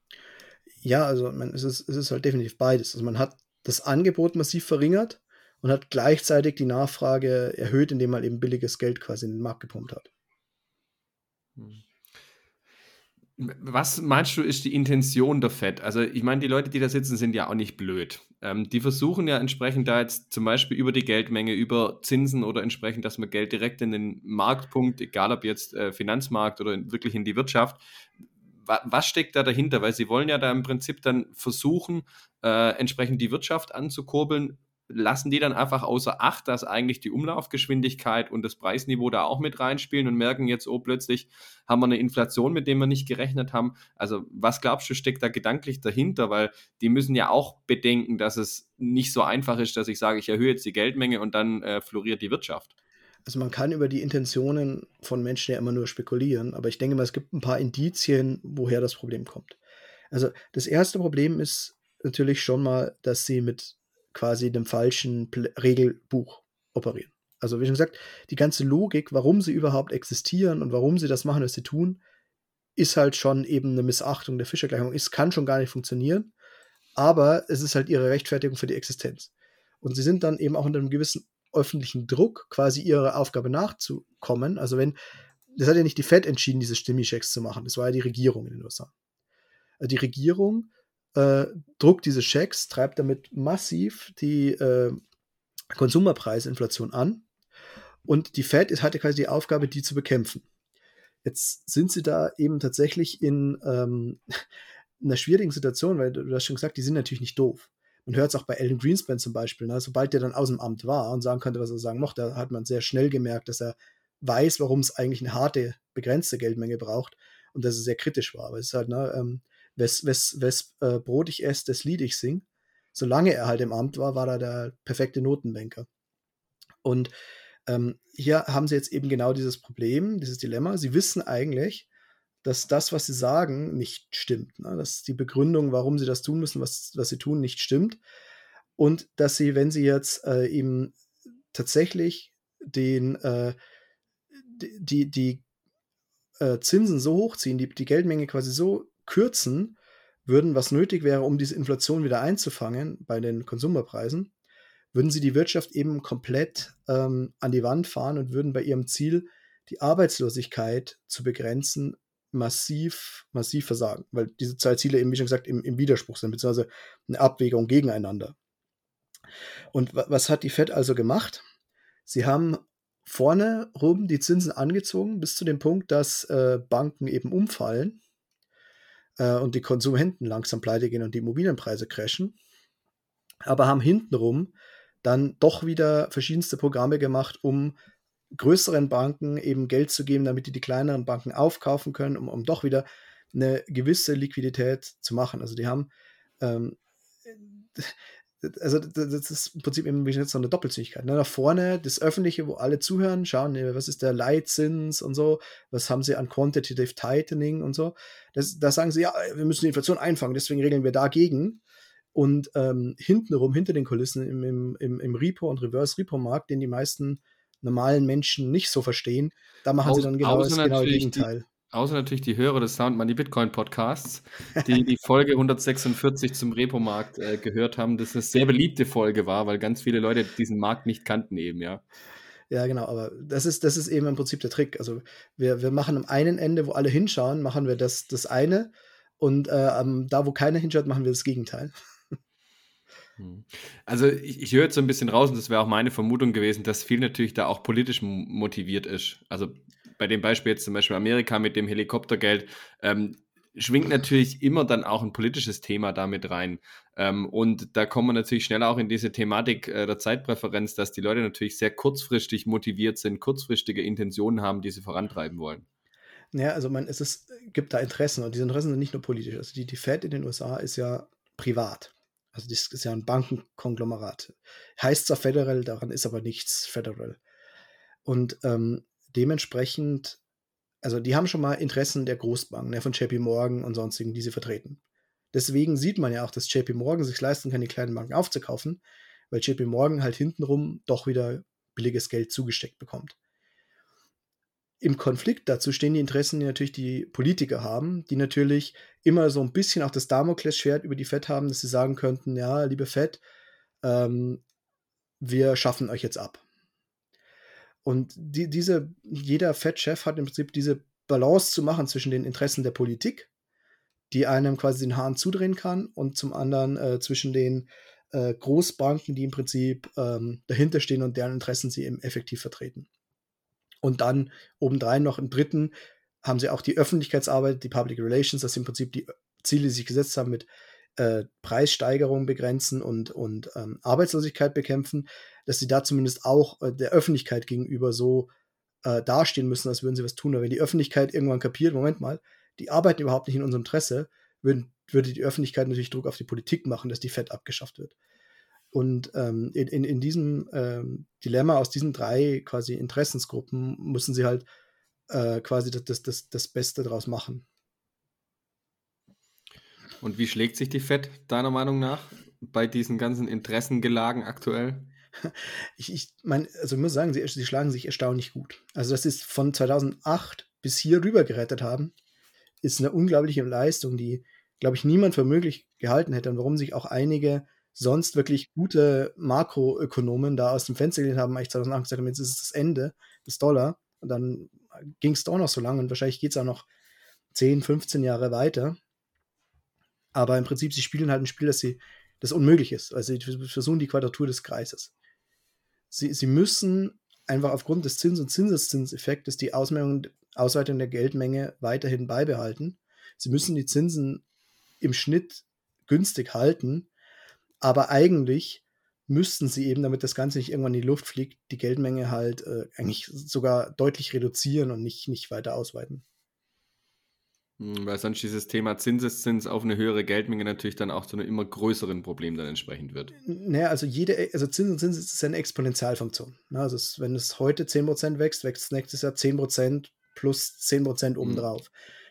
Ja, also es ist halt definitiv beides. Also man hat das Angebot massiv verringert und hat gleichzeitig die Nachfrage erhöht, indem man eben billiges Geld quasi in den Markt gepumpt hat. Was meinst du, ist die Intention der FED? Also ich meine, die Leute, die da sitzen, sind ja auch nicht blöd. Die versuchen ja entsprechend da jetzt zum Beispiel über die Geldmenge, über Zinsen oder entsprechend, dass man Geld direkt in den Markt pumpt, egal ob jetzt Finanzmarkt oder wirklich in die Wirtschaft. Was steckt da dahinter? Weil sie wollen ja da im Prinzip dann versuchen, entsprechend die Wirtschaft anzukurbeln. Lassen die dann einfach außer Acht, dass eigentlich die Umlaufgeschwindigkeit und das Preisniveau da auch mit reinspielen und merken jetzt, oh, plötzlich haben wir eine Inflation, mit der wir nicht gerechnet haben. Also was glaubst du, steckt da gedanklich dahinter? Weil die müssen ja auch bedenken, dass es nicht so einfach ist, dass ich sage, ich erhöhe jetzt die Geldmenge und dann floriert die Wirtschaft. Also man kann über die Intentionen von Menschen ja immer nur spekulieren, aber ich denke mal, es gibt ein paar Indizien, woher das Problem kommt. Also das erste Problem ist natürlich schon mal, dass sie mit quasi dem falschen Regelbuch operieren. Also wie schon gesagt, die ganze Logik, warum sie überhaupt existieren und warum sie das machen, was sie tun, ist halt schon eben eine Missachtung der Fischer-Gleichung. Es kann schon gar nicht funktionieren, aber es ist halt ihre Rechtfertigung für die Existenz. Und sie sind dann eben auch unter einem gewissen öffentlichen Druck, quasi ihrer Aufgabe nachzukommen. Also das hat ja nicht die Fed entschieden, diese Stimmy-Checks zu machen, das war ja die Regierung in den USA. Die Regierung druckt diese Schecks, treibt damit massiv die Konsumerpreisinflation an und die Fed hatte quasi die Aufgabe, die zu bekämpfen. Jetzt sind sie da eben tatsächlich in einer schwierigen Situation, weil du hast schon gesagt, die sind natürlich nicht doof. Man hört es auch bei Alan Greenspan zum Beispiel, ne? Sobald der dann aus dem Amt war und sagen konnte, was er sagen mochte, da hat man sehr schnell gemerkt, dass er weiß, warum es eigentlich eine harte, begrenzte Geldmenge braucht und dass es sehr kritisch war. Aber es ist halt, ne, wes Brot ich esse, das Lied ich sing. Solange er halt im Amt war, war er der perfekte Notenbanker. Und hier haben sie jetzt eben genau dieses Problem, dieses Dilemma. Sie wissen eigentlich, dass das, was sie sagen, nicht stimmt. Ne? Dass die Begründung, warum sie das tun müssen, was sie tun, nicht stimmt. Und dass sie, wenn sie jetzt eben tatsächlich die Zinsen so hochziehen, die Geldmenge quasi so kürzen würden, was nötig wäre, um diese Inflation wieder einzufangen bei den Konsumerpreisen, würden sie die Wirtschaft eben komplett an die Wand fahren und würden bei ihrem Ziel, die Arbeitslosigkeit zu begrenzen, massiv versagen, weil diese zwei Ziele eben, wie schon gesagt, im Widerspruch sind, beziehungsweise eine Abwägung gegeneinander. Und was hat die Fed also gemacht? Sie haben vorne rum die Zinsen angezogen, bis zu dem Punkt, dass Banken eben umfallen und die Konsumenten langsam pleite gehen und die Immobilienpreise crashen, aber haben hintenrum dann doch wieder verschiedenste Programme gemacht, um größeren Banken eben Geld zu geben, damit die kleineren Banken aufkaufen können, um doch wieder eine gewisse Liquidität zu machen. Also die haben also das ist im Prinzip eben jetzt so eine Doppelzügigkeit. Ne? Nach vorne das Öffentliche, wo alle zuhören, schauen, was ist der Leitzins und so, was haben sie an Quantitative Tightening und so. Da sagen sie, ja, wir müssen die Inflation einfangen, deswegen regeln wir dagegen. Und hintenrum, hinter den Kulissen im Repo- und Reverse-Repo-Markt, den die meisten normalen Menschen nicht so verstehen, da machen sie dann genau das genaue Gegenteil. Außer natürlich die Hörer des Sound Money Bitcoin Podcasts, die die Folge 146 zum Repo-Markt gehört haben, das eine sehr beliebte Folge war, weil ganz viele Leute diesen Markt nicht kannten eben, ja. Ja, genau, aber das ist eben im Prinzip der Trick. Also wir machen am einen Ende, wo alle hinschauen, machen wir das eine und da, wo keiner hinschaut, machen wir das Gegenteil. Also ich höre jetzt so ein bisschen raus, und das wäre auch meine Vermutung gewesen, dass viel natürlich da auch politisch motiviert ist. Also bei dem Beispiel jetzt zum Beispiel Amerika mit dem Helikoptergeld, schwingt natürlich immer dann auch ein politisches Thema damit rein. Und da kommen wir natürlich schnell auch in diese Thematik der Zeitpräferenz, dass die Leute natürlich sehr kurzfristig motiviert sind, kurzfristige Intentionen haben, die sie vorantreiben wollen. Ja, also gibt da Interessen und diese Interessen sind nicht nur politisch. Also die Fed in den USA ist ja privat. Also das ist ja ein Bankenkonglomerat. Heißt zwar Federal, daran ist aber nichts Federal. Und dementsprechend, also die haben schon mal Interessen der Großbanken, von JP Morgan und sonstigen, die sie vertreten. Deswegen sieht man ja auch, dass JP Morgan sich leisten kann, die kleinen Banken aufzukaufen, weil JP Morgan halt hintenrum doch wieder billiges Geld zugesteckt bekommt. Im Konflikt dazu stehen die Interessen, die natürlich die Politiker haben, die natürlich immer so ein bisschen auch das Damoklesschwert über die Fed haben, dass sie sagen könnten, ja, liebe Fed, wir schaffen euch jetzt ab. Und jeder Fed-Chef hat im Prinzip diese Balance zu machen zwischen den Interessen der Politik, die einem quasi den Hahn zudrehen kann, und zum anderen zwischen den Großbanken, die im Prinzip dahinter stehen und deren Interessen sie eben effektiv vertreten. Und dann obendrein noch im dritten haben sie auch die Öffentlichkeitsarbeit, die Public Relations, dass sie im Prinzip die Ziele, die sie sich gesetzt haben, mit Preissteigerungen begrenzen und Arbeitslosigkeit bekämpfen, dass sie da zumindest auch der Öffentlichkeit gegenüber so dastehen müssen, als würden sie was tun. Aber wenn die Öffentlichkeit irgendwann kapiert, Moment mal, die arbeiten überhaupt nicht in unserem Interesse, würde die Öffentlichkeit natürlich Druck auf die Politik machen, dass die Fed abgeschafft wird. Und in diesem Dilemma aus diesen drei quasi Interessensgruppen müssen sie halt quasi das Beste draus machen. Und wie schlägt sich die Fed deiner Meinung nach bei diesen ganzen Interessengelagen aktuell? Ich meine, also ich muss sagen, sie schlagen sich erstaunlich gut. Also, dass sie es von 2008 bis hier rüber gerettet haben, ist eine unglaubliche Leistung, die, glaube ich, niemand für möglich gehalten hätte und warum sich auch einige sonst wirklich gute Makroökonomen da aus dem Fenster gelehnt haben, eigentlich 2008 gesagt haben, jetzt ist es das Ende des Dollar. Und dann ging es doch noch so lange und wahrscheinlich geht es auch noch 10, 15 Jahre weiter. Aber im Prinzip, sie spielen halt ein Spiel, das unmöglich ist. Also sie versuchen die Quadratur des Kreises. Sie müssen einfach aufgrund des Zins- und Zinseszinseffektes die Ausweitung der Geldmenge weiterhin beibehalten. Sie müssen die Zinsen im Schnitt günstig halten, aber eigentlich müssten sie eben, damit das Ganze nicht irgendwann in die Luft fliegt, die Geldmenge halt eigentlich sogar deutlich reduzieren und nicht weiter ausweiten. Weil sonst dieses Thema Zinseszins auf eine höhere Geldmenge natürlich dann auch zu einem immer größeren Problem dann entsprechend wird. Naja, also Zins und Zins ist eine Exponentialfunktion. Also wenn es heute 10% wächst, wächst es nächstes Jahr 10% plus 10% obendrauf.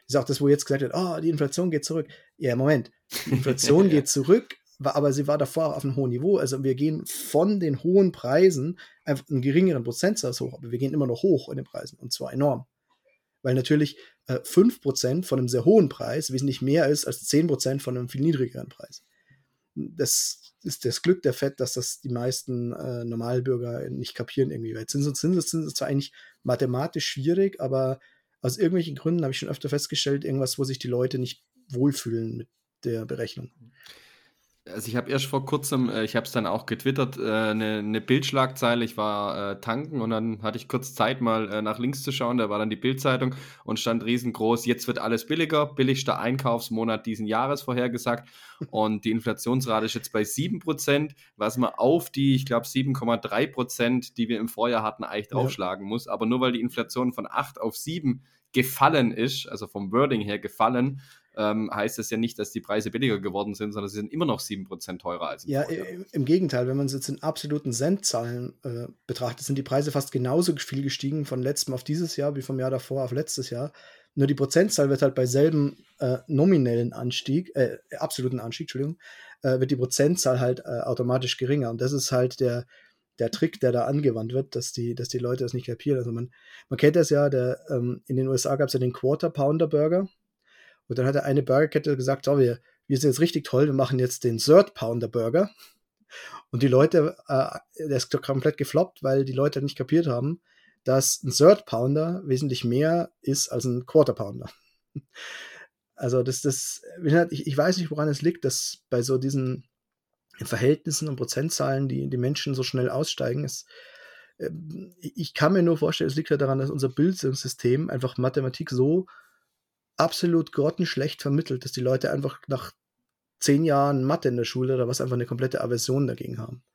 ist auch das, wo jetzt gesagt wird, oh, die Inflation geht zurück. Ja, Moment, die Inflation geht zurück, aber sie war davor auf einem hohen Niveau. Also wir gehen von den hohen Preisen einfach einen geringeren Prozentsatz hoch, aber wir gehen immer noch hoch in den Preisen und zwar enorm. Weil natürlich 5% von einem sehr hohen Preis wesentlich mehr ist als 10% von einem viel niedrigeren Preis. Das ist das Glück der FED, dass das die meisten Normalbürger nicht kapieren irgendwie. Weil Zins und Zinseszins ist zwar eigentlich mathematisch schwierig, aber aus irgendwelchen Gründen habe ich schon öfter festgestellt, irgendwas, wo sich die Leute nicht wohlfühlen mit der Berechnung. Also ich habe erst vor kurzem, ich habe es dann auch getwittert, eine Bildschlagzeile, ich war tanken und dann hatte ich kurz Zeit mal nach links zu schauen, da war dann die Bildzeitung und stand riesengroß, jetzt wird alles billiger, billigster Einkaufsmonat diesen Jahres vorhergesagt und die Inflationsrate ist jetzt bei 7%, was man auf die, ich glaube 7,3%, die wir im Vorjahr hatten, eigentlich draufschlagen muss, aber nur weil die Inflation von 8 auf 7 gefallen ist, also vom Wording her gefallen, heißt das ja nicht, dass die Preise billiger geworden sind, sondern sie sind immer noch 7% teurer als im Vorjahr. Im Gegenteil, wenn man es jetzt in absoluten Centzahlen betrachtet, sind die Preise fast genauso viel gestiegen von letztem auf dieses Jahr wie vom Jahr davor auf letztes Jahr. Nur die Prozentzahl wird halt bei selben nominellen Anstieg, absoluten Anstieg, wird die Prozentzahl halt automatisch geringer. Und das ist halt der Trick, der da angewandt wird, dass die Leute das nicht kapieren. Also man kennt das ja, in den USA gab es ja den Quarter-Pounder-Burger. Und dann hat eine Burgerkette gesagt, so, wir sind jetzt richtig toll, wir machen jetzt den Third-Pounder-Burger. Und die Leute, der ist komplett gefloppt, weil die Leute nicht kapiert haben, dass ein Third-Pounder wesentlich mehr ist als ein Quarter-Pounder. Also ich weiß nicht, woran es liegt, dass bei so diesen Verhältnissen und Prozentzahlen die Menschen so schnell aussteigen. Ich kann mir nur vorstellen, es liegt ja daran, dass unser Bildungssystem einfach Mathematik so absolut grottenschlecht vermittelt, dass die Leute einfach nach 10 Jahren Mathe in der Schule oder was einfach eine komplette Aversion dagegen haben.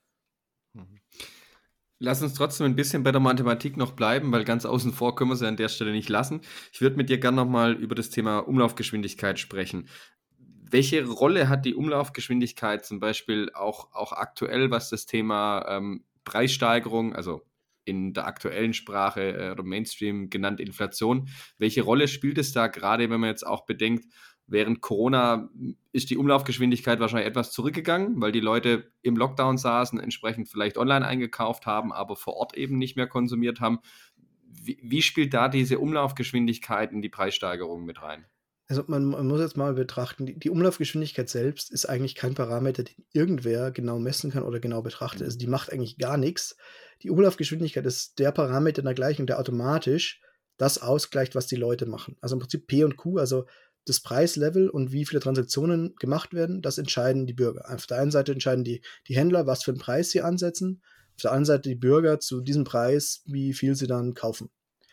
Lass uns trotzdem ein bisschen bei der Mathematik noch bleiben, weil ganz außen vor können wir sie an der Stelle nicht lassen. Ich würde mit dir gerne nochmal über das Thema Umlaufgeschwindigkeit sprechen. Welche Rolle hat die Umlaufgeschwindigkeit zum Beispiel auch aktuell, was das Thema Preissteigerung, also in der aktuellen Sprache oder Mainstream genannt Inflation. Welche Rolle spielt es da, gerade wenn man jetzt auch bedenkt, während Corona ist die Umlaufgeschwindigkeit wahrscheinlich etwas zurückgegangen, weil die Leute im Lockdown saßen, entsprechend vielleicht online eingekauft haben, aber vor Ort eben nicht mehr konsumiert haben. Wie spielt da diese Umlaufgeschwindigkeit in die Preissteigerung mit rein? Also man muss jetzt mal betrachten, die Umlaufgeschwindigkeit selbst ist eigentlich kein Parameter, den irgendwer genau messen kann oder genau betrachtet. Also die macht eigentlich gar nichts. Die Umlaufgeschwindigkeit ist der Parameter in der Gleichung, der automatisch das ausgleicht, was die Leute machen. Also im Prinzip P und Q, also das Preislevel und wie viele Transaktionen gemacht werden, das entscheiden die Bürger. Auf der einen Seite entscheiden die Händler, was für einen Preis sie ansetzen. Auf der anderen Seite die Bürger zu diesem Preis, wie viel sie dann kaufen.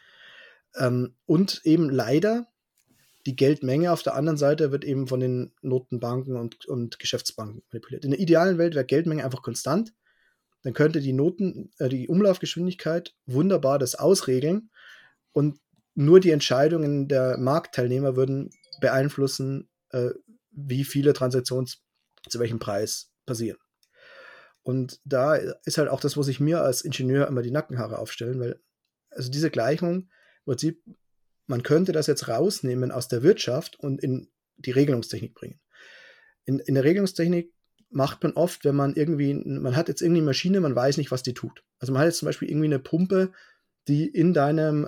Und eben leider die Geldmenge auf der anderen Seite wird eben von den Notenbanken und Geschäftsbanken manipuliert. In der idealen Welt wäre Geldmenge einfach konstant. Dann könnte die Umlaufgeschwindigkeit wunderbar das ausregeln und nur die Entscheidungen der Marktteilnehmer würden beeinflussen, wie viele Transaktionen zu welchem Preis passieren. Und da ist halt auch das, wo sich mir als Ingenieur immer die Nackenhaare aufstellen, weil also diese Gleichung im Prinzip, man könnte das jetzt rausnehmen aus der Wirtschaft und in die Regelungstechnik bringen. In der Regelungstechnik macht man oft, wenn man hat jetzt irgendwie eine Maschine, man weiß nicht, was die tut. Also man hat jetzt zum Beispiel irgendwie eine Pumpe, die in deinem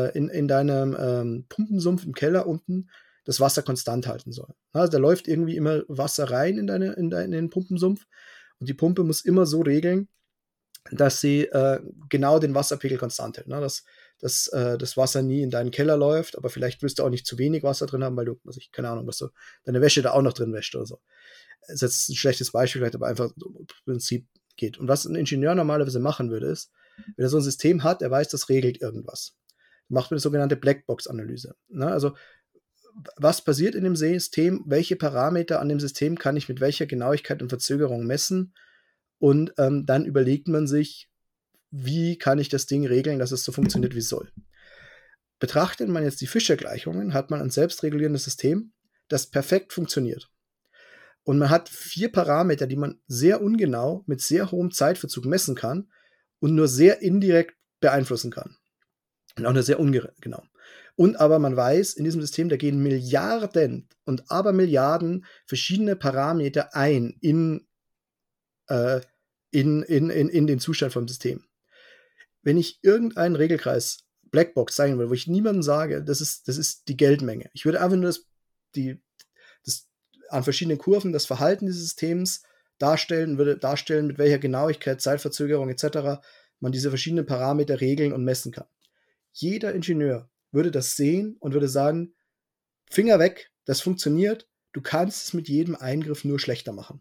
Pumpensumpf im Keller unten das Wasser konstant halten soll. Also da läuft irgendwie immer Wasser rein in den Pumpensumpf und die Pumpe muss immer so regeln, dass sie genau den Wasserpegel konstant hält. Dass das Wasser nie in deinen Keller läuft, aber vielleicht willst du auch nicht zu wenig Wasser drin haben, weil du, keine Ahnung, was du deine Wäsche da auch noch drin wäscht oder so. Das ist jetzt ein schlechtes Beispiel, vielleicht aber einfach im Prinzip geht. Und was ein Ingenieur normalerweise machen würde, ist, wenn er so ein System hat, er weiß, das regelt irgendwas. Macht man eine sogenannte Blackbox-Analyse. Also was passiert in dem System, welche Parameter an dem System kann ich mit welcher Genauigkeit und Verzögerung messen und dann überlegt man sich, wie kann ich das Ding regeln, dass es so funktioniert, wie es soll. Betrachtet man jetzt die Fischer-Gleichungen, hat man ein selbstregulierendes System, das perfekt funktioniert. Und man hat 4 Parameter, die man sehr ungenau mit sehr hohem Zeitverzug messen kann und nur sehr indirekt beeinflussen kann. Und auch nur sehr ungenau. Und aber man weiß, in diesem System, da gehen Milliarden und Abermilliarden verschiedene Parameter ein in den Zustand vom System. Wenn ich irgendeinen Regelkreis Blackbox zeigen will, wo ich niemandem sage, das ist die Geldmenge. Ich würde einfach nur das an verschiedenen Kurven das Verhalten dieses Systems darstellen, würde darstellen, mit welcher Genauigkeit, Zeitverzögerung etc. man diese verschiedenen Parameter regeln und messen kann. Jeder Ingenieur würde das sehen und würde sagen, Finger weg, das funktioniert, du kannst es mit jedem Eingriff nur schlechter machen.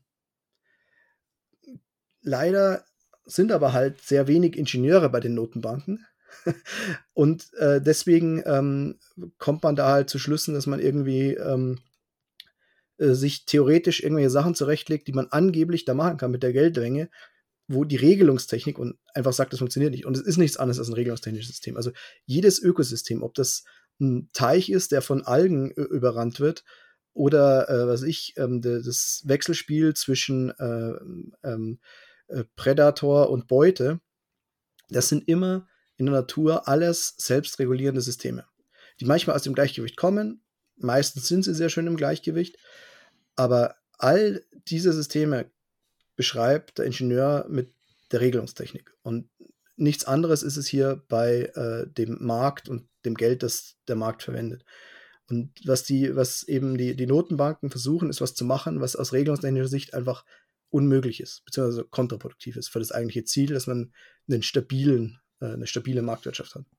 Leider sind aber halt sehr wenig Ingenieure bei den Notenbanken. Und deswegen kommt man da halt zu Schlüssen, dass man irgendwie sich theoretisch irgendwelche Sachen zurechtlegt, die man angeblich da machen kann mit der Geldmenge, wo die Regelungstechnik und einfach sagt, das funktioniert nicht. Und es ist nichts anderes als ein regelungstechnisches System. Also jedes Ökosystem, ob das ein Teich ist, der von Algen überrannt wird, oder das Wechselspiel zwischen Predator und Beute, das sind immer in der Natur alles selbstregulierende Systeme, die manchmal aus dem Gleichgewicht kommen. Meistens sind sie sehr schön im Gleichgewicht, aber all diese Systeme beschreibt der Ingenieur mit der Regelungstechnik. Und nichts anderes ist es hier bei dem Markt und dem Geld, das der Markt verwendet. Und was eben die Notenbanken versuchen, ist was zu machen, was aus regelungstechnischer Sicht einfach unmöglich ist, beziehungsweise kontraproduktiv ist für das eigentliche Ziel, dass man eine stabile Marktwirtschaft hat.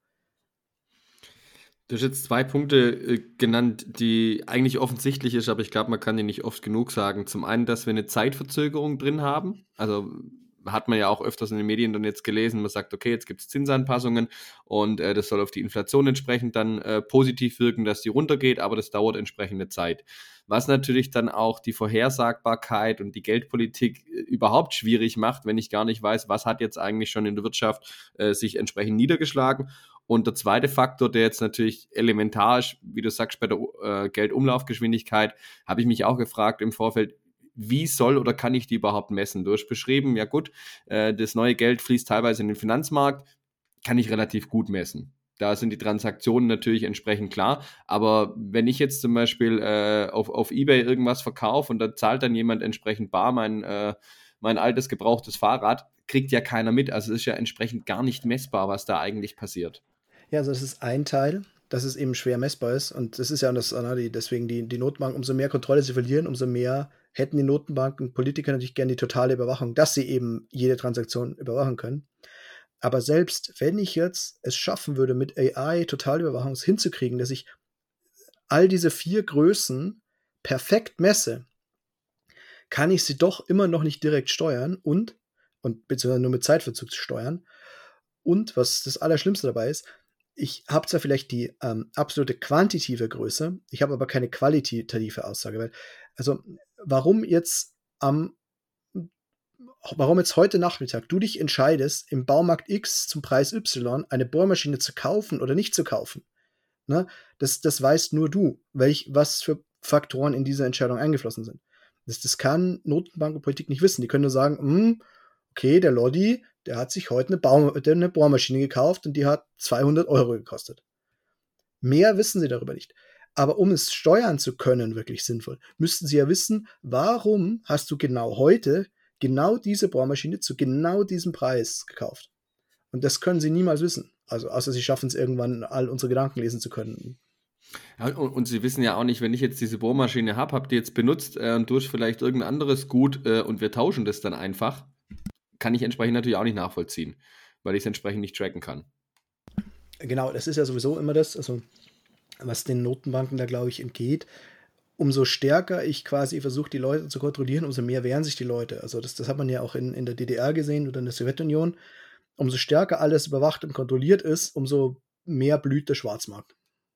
Du hast jetzt 2 Punkte genannt, die eigentlich offensichtlich ist, aber ich glaube, man kann die nicht oft genug sagen. Zum einen, dass wir eine Zeitverzögerung drin haben. Also hat man ja auch öfters in den Medien dann jetzt gelesen, man sagt, okay, jetzt gibt es Zinsanpassungen und das soll auf die Inflation entsprechend dann positiv wirken, dass die runtergeht, aber das dauert entsprechende Zeit. Was natürlich dann auch die Vorhersagbarkeit und die Geldpolitik überhaupt schwierig macht, wenn ich gar nicht weiß, was hat jetzt eigentlich schon in der Wirtschaft sich entsprechend niedergeschlagen. Und der zweite Faktor, der jetzt natürlich elementar ist, wie du sagst, bei der Geldumlaufgeschwindigkeit, habe ich mich auch gefragt im Vorfeld, wie soll oder kann ich die überhaupt messen? Du hast beschrieben, ja gut, das neue Geld fließt teilweise in den Finanzmarkt, kann ich relativ gut messen. Da sind die Transaktionen natürlich entsprechend klar, aber wenn ich jetzt zum Beispiel auf eBay irgendwas verkaufe und da zahlt dann jemand entsprechend bar mein altes gebrauchtes Fahrrad, kriegt ja keiner mit. Also es ist ja entsprechend gar nicht messbar, was da eigentlich passiert. Ja, also das ist ein Teil, dass es eben schwer messbar ist. Und das ist ja deswegen die Notenbanken, umso mehr Kontrolle sie verlieren, umso mehr hätten die Notenbanken, Politiker natürlich gerne die totale Überwachung, dass sie eben jede Transaktion überwachen können. Aber selbst wenn ich jetzt es schaffen würde, mit AI Totalüberwachung hinzukriegen, dass ich all diese 4 Größen perfekt messe, kann ich sie doch immer noch nicht direkt steuern und beziehungsweise nur mit Zeitverzug steuern. Und was das Allerschlimmste dabei ist, ich habe zwar vielleicht die absolute quantitative Größe, ich habe aber keine qualitative Aussage. Weil, also warum jetzt heute Nachmittag du dich entscheidest, im Baumarkt X zum Preis Y eine Bohrmaschine zu kaufen oder nicht zu kaufen, ne? Das weißt nur du, was für Faktoren in diese Entscheidung eingeflossen sind. Das kann Notenbankenpolitik nicht wissen. Die können nur sagen, okay, der Lodi, der hat sich heute eine Bohrmaschine gekauft und die hat 200 € gekostet. Mehr wissen sie darüber nicht. Aber um es steuern zu können, wirklich sinnvoll, müssten sie ja wissen, warum hast du genau heute genau diese Bohrmaschine zu genau diesem Preis gekauft. Und das können sie niemals wissen. Also außer sie schaffen es irgendwann, all unsere Gedanken lesen zu können. Ja, und sie wissen ja auch nicht, wenn ich jetzt diese Bohrmaschine habe, habt ihr jetzt benutzt und du hast vielleicht irgendein anderes Gut und wir tauschen das dann einfach, kann ich entsprechend natürlich auch nicht nachvollziehen, weil ich es entsprechend nicht tracken kann. Genau, das ist ja sowieso immer das, also was den Notenbanken da, glaube ich, entgeht. Umso stärker ich quasi versuche, die Leute zu kontrollieren, umso mehr wehren sich die Leute. Also das hat man ja auch in der DDR gesehen oder in der Sowjetunion. Umso stärker alles überwacht und kontrolliert ist, umso mehr blüht der Schwarzmarkt.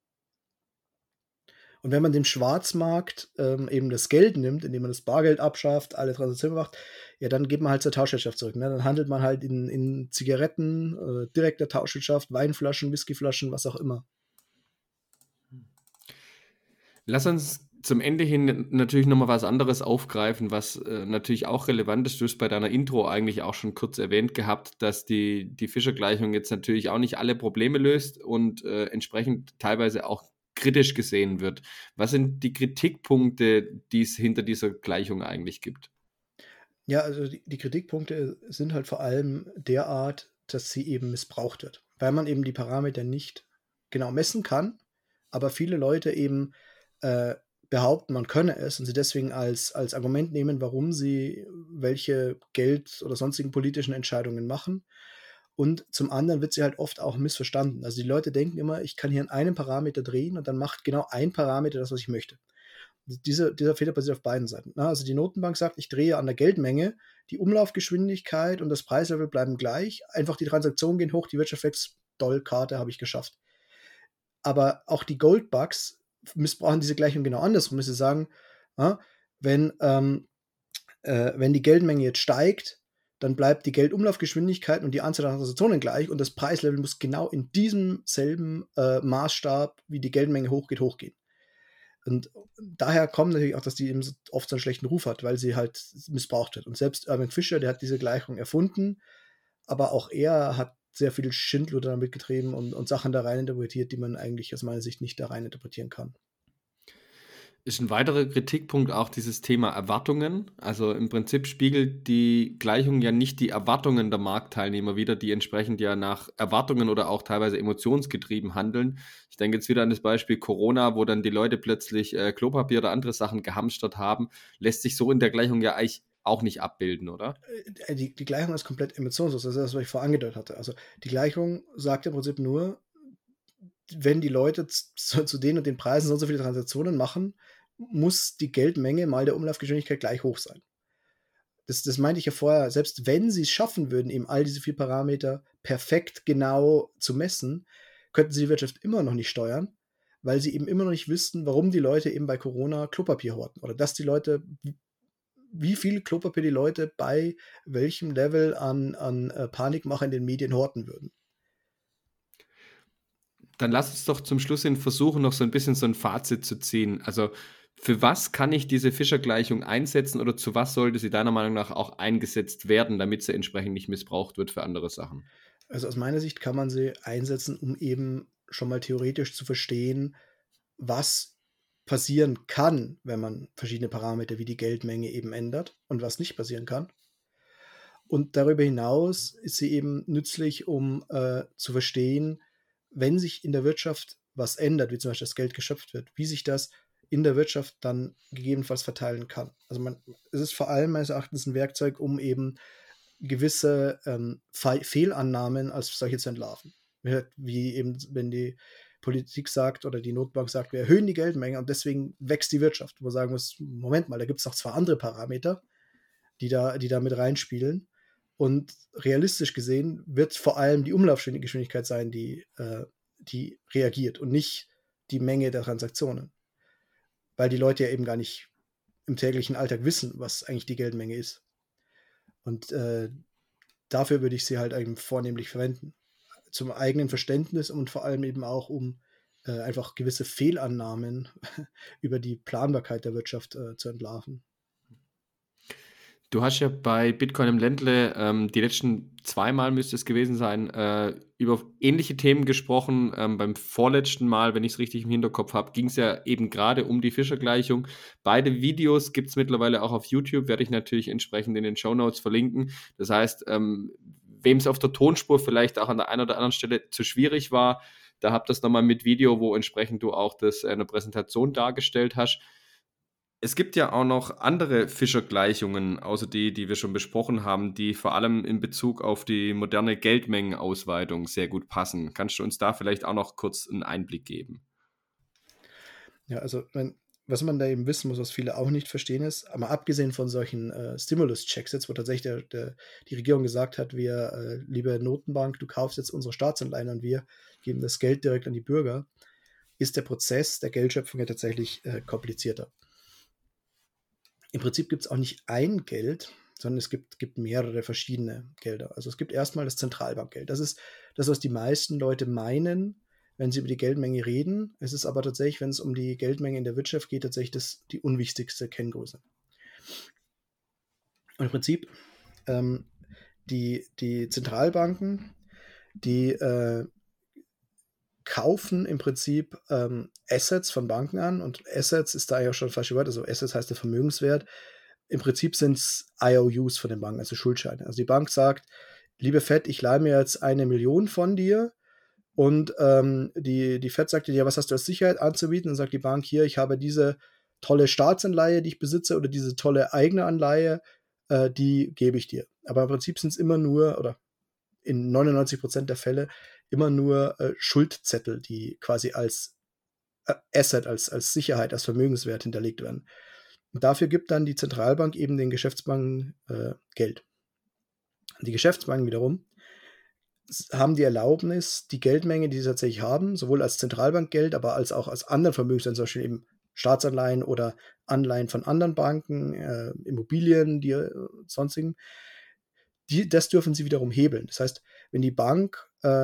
Und wenn man dem Schwarzmarkt eben das Geld nimmt, indem man das Bargeld abschafft, alle Transaktionen macht, ja, dann geht man halt zur Tauschwirtschaft zurück. Ne? Dann handelt man halt in Zigaretten, direkter Tauschwirtschaft, Weinflaschen, Whiskyflaschen, was auch immer. Lass uns zum Ende hin natürlich nochmal was anderes aufgreifen, was natürlich auch relevant ist. Du hast bei deiner Intro eigentlich auch schon kurz erwähnt gehabt, dass die Fischer-Gleichung jetzt natürlich auch nicht alle Probleme löst und entsprechend teilweise auch kritisch gesehen wird. Was sind die Kritikpunkte, die es hinter dieser Gleichung eigentlich gibt? Ja, also die Kritikpunkte sind halt vor allem derart, dass sie eben missbraucht wird, weil man eben die Parameter nicht genau messen kann, aber viele Leute eben äh, behaupten, man könne es und sie deswegen als Argument nehmen, warum sie welche Geld- oder sonstigen politischen Entscheidungen machen. Und zum anderen wird sie halt oft auch missverstanden. Also die Leute denken immer, ich kann hier an einem Parameter drehen und dann macht genau ein Parameter das, was ich möchte. Dieser Fehler passiert auf beiden Seiten. Ne? Also die Notenbank sagt, ich drehe an der Geldmenge, die Umlaufgeschwindigkeit und das Preislevel bleiben gleich. Einfach die Transaktionen gehen hoch, die Wirtschaft wächst, doll, Karte habe ich geschafft. Aber auch die Goldbugs missbrauchen diese Gleichung genau andersrum. Sie sagen, wenn, wenn die Geldmenge jetzt steigt, dann bleibt die Geldumlaufgeschwindigkeit und die Anzahl der Transaktionen gleich und das Preislevel muss genau in diesem selben Maßstab, wie die Geldmenge hochgeht, hochgehen. Und daher kommt natürlich auch, dass die eben oft so einen schlechten Ruf hat, weil sie halt missbraucht wird. Und selbst Irving Fisher, der hat diese Gleichung erfunden, aber auch er hat sehr viel Schindluder damit getrieben und Sachen da rein interpretiert, die man eigentlich aus meiner Sicht nicht da rein interpretieren kann. Ist ein weiterer Kritikpunkt auch dieses Thema Erwartungen. Also im Prinzip spiegelt die Gleichung ja nicht die Erwartungen der Marktteilnehmer wider, die entsprechend ja nach Erwartungen oder auch teilweise emotionsgetrieben handeln. Ich denke jetzt wieder an das Beispiel Corona, wo dann die Leute plötzlich Klopapier oder andere Sachen gehamstert haben. Lässt sich so in der Gleichung ja eigentlich auch nicht abbilden, oder? Die Gleichung ist komplett emotionslos. Das ist das, was ich vorher angedeutet hatte. Also die Gleichung sagt im Prinzip nur, wenn die Leute zu den und den Preisen so und so viele Transaktionen machen, muss die Geldmenge mal der Umlaufgeschwindigkeit gleich hoch sein. Das meinte ich ja vorher, selbst wenn sie es schaffen würden, eben all diese 4 Parameter perfekt genau zu messen, könnten sie die Wirtschaft immer noch nicht steuern, weil sie eben immer noch nicht wüssten, warum die Leute eben bei Corona Klopapier horten oder dass die Leute, wie viel Klopapier die Leute bei welchem Level an Panikmache in den Medien horten würden. Dann lass uns doch zum Schluss hin versuchen, noch so ein bisschen so ein Fazit zu ziehen. Also für was kann ich diese Fischer-Gleichung einsetzen oder zu was sollte sie deiner Meinung nach auch eingesetzt werden, damit sie entsprechend nicht missbraucht wird für andere Sachen? Also aus meiner Sicht kann man sie einsetzen, um eben schon mal theoretisch zu verstehen, was passieren kann, wenn man verschiedene Parameter wie die Geldmenge eben ändert und was nicht passieren kann. Und darüber hinaus ist sie eben nützlich, um zu verstehen, wenn sich in der Wirtschaft was ändert, wie zum Beispiel das Geld geschöpft wird, wie sich das in der Wirtschaft dann gegebenenfalls verteilen kann. Also es ist vor allem meines Erachtens ein Werkzeug, um eben gewisse Fehlannahmen als solche zu entlarven. Wie eben, wenn die Politik sagt oder die Notenbank sagt, wir erhöhen die Geldmenge und deswegen wächst die Wirtschaft. Wo man sagen muss, Moment mal, da gibt es noch 2 andere Parameter, die da mit reinspielen. Und realistisch gesehen wird vor allem die Umlaufgeschwindigkeit sein, die reagiert und nicht die Menge der Transaktionen. Weil die Leute ja eben gar nicht im täglichen Alltag wissen, was eigentlich die Geldmenge ist. Und dafür würde ich sie halt eigentlich vornehmlich verwenden. Zum eigenen Verständnis und vor allem eben auch, um einfach gewisse Fehlannahmen über die Planbarkeit der Wirtschaft zu entlarven. Du hast ja bei Bitcoin im Ländle die letzten 2 Mal müsste es gewesen sein, über ähnliche Themen gesprochen. Beim vorletzten Mal, wenn ich es richtig im Hinterkopf habe, ging es ja eben gerade um die Fischer-Gleichung. Beide Videos gibt es mittlerweile auch auf YouTube, werde ich natürlich entsprechend in den Shownotes verlinken. Das heißt, wem es auf der Tonspur vielleicht auch an der einen oder anderen Stelle zu schwierig war, da habt das nochmal mit Video, wo entsprechend du auch das eine Präsentation dargestellt hast. Es gibt ja auch noch andere Fischer-Gleichungen, außer die wir schon besprochen haben, die vor allem in Bezug auf die moderne Geldmengenausweitung sehr gut passen. Kannst du uns da vielleicht auch noch kurz einen Einblick geben? Ja, also was man da eben wissen muss, was viele auch nicht verstehen ist, aber abgesehen von solchen Stimulus-Checks jetzt, wo tatsächlich die Regierung gesagt hat, wir, liebe Notenbank, du kaufst jetzt unsere Staatsanleihen und wir geben das Geld direkt an die Bürger, ist der Prozess der Geldschöpfung ja tatsächlich komplizierter. Im Prinzip gibt es auch nicht ein Geld, sondern es gibt mehrere verschiedene Gelder. Also es gibt erstmal das Zentralbankgeld. Das ist das, was die meisten Leute meinen, wenn sie über die Geldmenge reden. Es ist aber tatsächlich, wenn es um die Geldmenge in der Wirtschaft geht, tatsächlich die unwichtigste Kenngröße. Und im Prinzip die Zentralbanken, die kaufen im Prinzip Assets von Banken an, und Assets ist da ja schon falsche Wort, also Assets heißt der Vermögenswert. Im Prinzip sind es IOUs von den Banken, also Schuldscheine. Also die Bank sagt, liebe Fed, ich leihe mir jetzt 1 Million von dir, und die Fed sagt dir, ja, was hast du als Sicherheit anzubieten? Dann sagt die Bank, hier, ich habe diese tolle Staatsanleihe, die ich besitze, oder diese tolle eigene Anleihe, die gebe ich dir. Aber im Prinzip sind es immer nur, oder in 99% der Fälle, immer nur Schuldzettel, die quasi als Asset, als Sicherheit, als Vermögenswert hinterlegt werden. Und dafür gibt dann die Zentralbank eben den Geschäftsbanken Geld. Und die Geschäftsbanken wiederum haben die Erlaubnis, die Geldmenge, die sie tatsächlich haben, sowohl als Zentralbankgeld, aber als auch als anderen Vermögenswerte, zum Beispiel eben Staatsanleihen oder Anleihen von anderen Banken, Immobilien, die sonstigen, das dürfen sie wiederum hebeln. Das heißt, wenn die Bank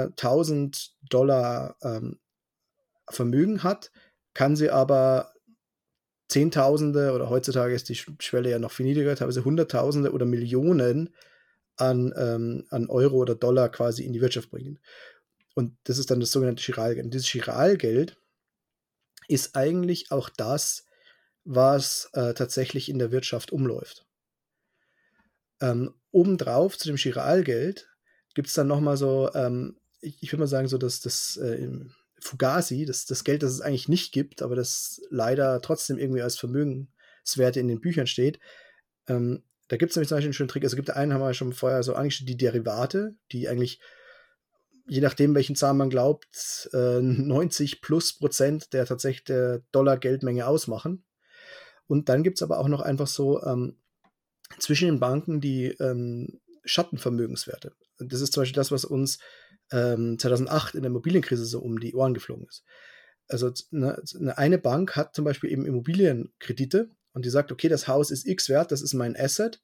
$1.000 Vermögen hat, kann sie aber Zehntausende, oder heutzutage ist die Schwelle ja noch viel niedriger, teilweise Hunderttausende oder Millionen an Euro oder Dollar quasi in die Wirtschaft bringen. Und das ist dann das sogenannte Chiralgeld. Und dieses Chiralgeld ist eigentlich auch das, was tatsächlich in der Wirtschaft umläuft. Obendrauf zu dem Chiralgeld gibt es dann nochmal so, ich würde mal sagen, so das Fugazi, das Geld, das es eigentlich nicht gibt, aber das leider trotzdem irgendwie als Vermögenswerte in den Büchern steht. Da gibt es nämlich zum Beispiel einen schönen Trick. Also gibt einen, haben wir schon vorher so angestellt, die Derivate, die eigentlich, je nachdem, welchen Zahlen man glaubt, 90+% der tatsächlich der Dollar-Geldmenge ausmachen. Und dann gibt es aber auch noch einfach so zwischen den Banken die Schattenvermögenswerte. Das ist zum Beispiel das, was uns 2008 in der Immobilienkrise so um die Ohren geflogen ist. Also eine Bank hat zum Beispiel eben Immobilienkredite, und die sagt, okay, das Haus ist X wert, das ist mein Asset,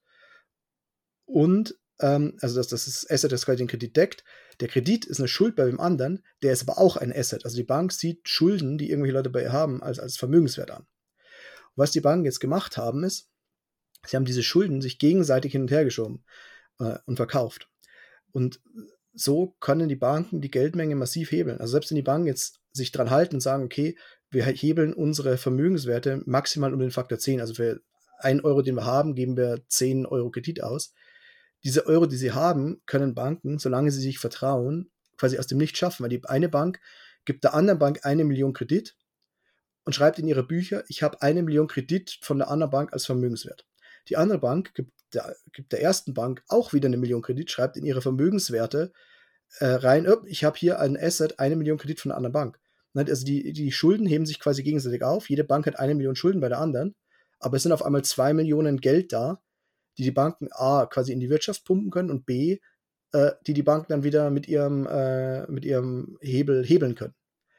und also das ist das Asset, das quasi den Kredit deckt. Der Kredit ist eine Schuld bei dem anderen, der ist aber auch ein Asset. Also die Bank sieht Schulden, die irgendwelche Leute bei ihr haben, als Vermögenswert an. Und was die Banken jetzt gemacht haben, ist, sie haben diese Schulden sich gegenseitig hin und her geschoben und verkauft. Und so können die Banken die Geldmenge massiv hebeln. Also selbst wenn die Banken jetzt sich dran halten und sagen, okay, wir hebeln unsere Vermögenswerte maximal um den Faktor 10. Also für 1 Euro, den wir haben, geben wir 10 Euro Kredit aus. Diese Euro, die sie haben, können Banken, solange sie sich vertrauen, quasi aus dem Nichts schaffen. Weil die eine Bank gibt der anderen Bank 1 Million Kredit und schreibt in ihre Bücher, ich habe 1 Million Kredit von der anderen Bank als Vermögenswert. Die andere Bank gibt der ersten Bank auch wieder 1 Million Kredit, schreibt in ihre Vermögenswerte rein, ich habe hier ein Asset, 1 Million Kredit von einer anderen Bank. Also die Schulden heben sich quasi gegenseitig auf. Jede Bank hat 1 Million Schulden bei der anderen, aber es sind auf einmal 2 Millionen Geld da, die Banken A quasi in die Wirtschaft pumpen können, und B, die Banken dann wieder mit ihrem Hebel hebeln können.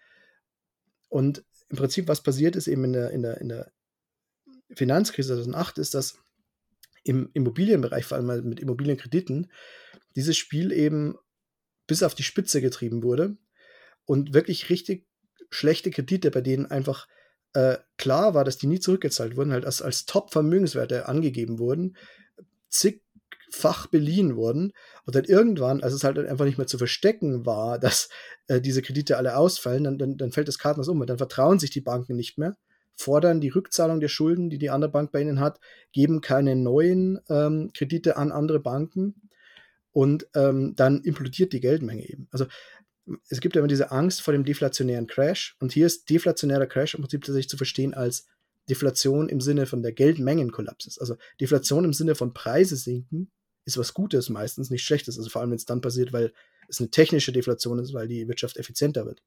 Und im Prinzip, was passiert ist eben in der Finanzkrise 2008, ist, dass im Immobilienbereich, vor allem mit Immobilienkrediten, dieses Spiel eben bis auf die Spitze getrieben wurde und wirklich richtig schlechte Kredite, bei denen einfach klar war, dass die nie zurückgezahlt wurden, halt als Top-Vermögenswerte angegeben wurden, zigfach beliehen wurden, und dann irgendwann, als es halt einfach nicht mehr zu verstecken war, dass diese Kredite alle ausfallen, dann fällt das Kartenhaus um, und dann vertrauen sich die Banken nicht mehr, fordern die Rückzahlung der Schulden, die andere Bank bei ihnen hat, geben keine neuen Kredite an andere Banken, und dann implodiert die Geldmenge eben. Also es gibt ja immer diese Angst vor dem deflationären Crash, und hier ist deflationärer Crash im Prinzip tatsächlich zu verstehen als Deflation im Sinne von der Geldmengenkollapses. Also Deflation im Sinne von Preise sinken ist was Gutes meistens, nicht Schlechtes. Also vor allem, wenn es dann passiert, weil es eine technische Deflation ist, weil die Wirtschaft effizienter wird.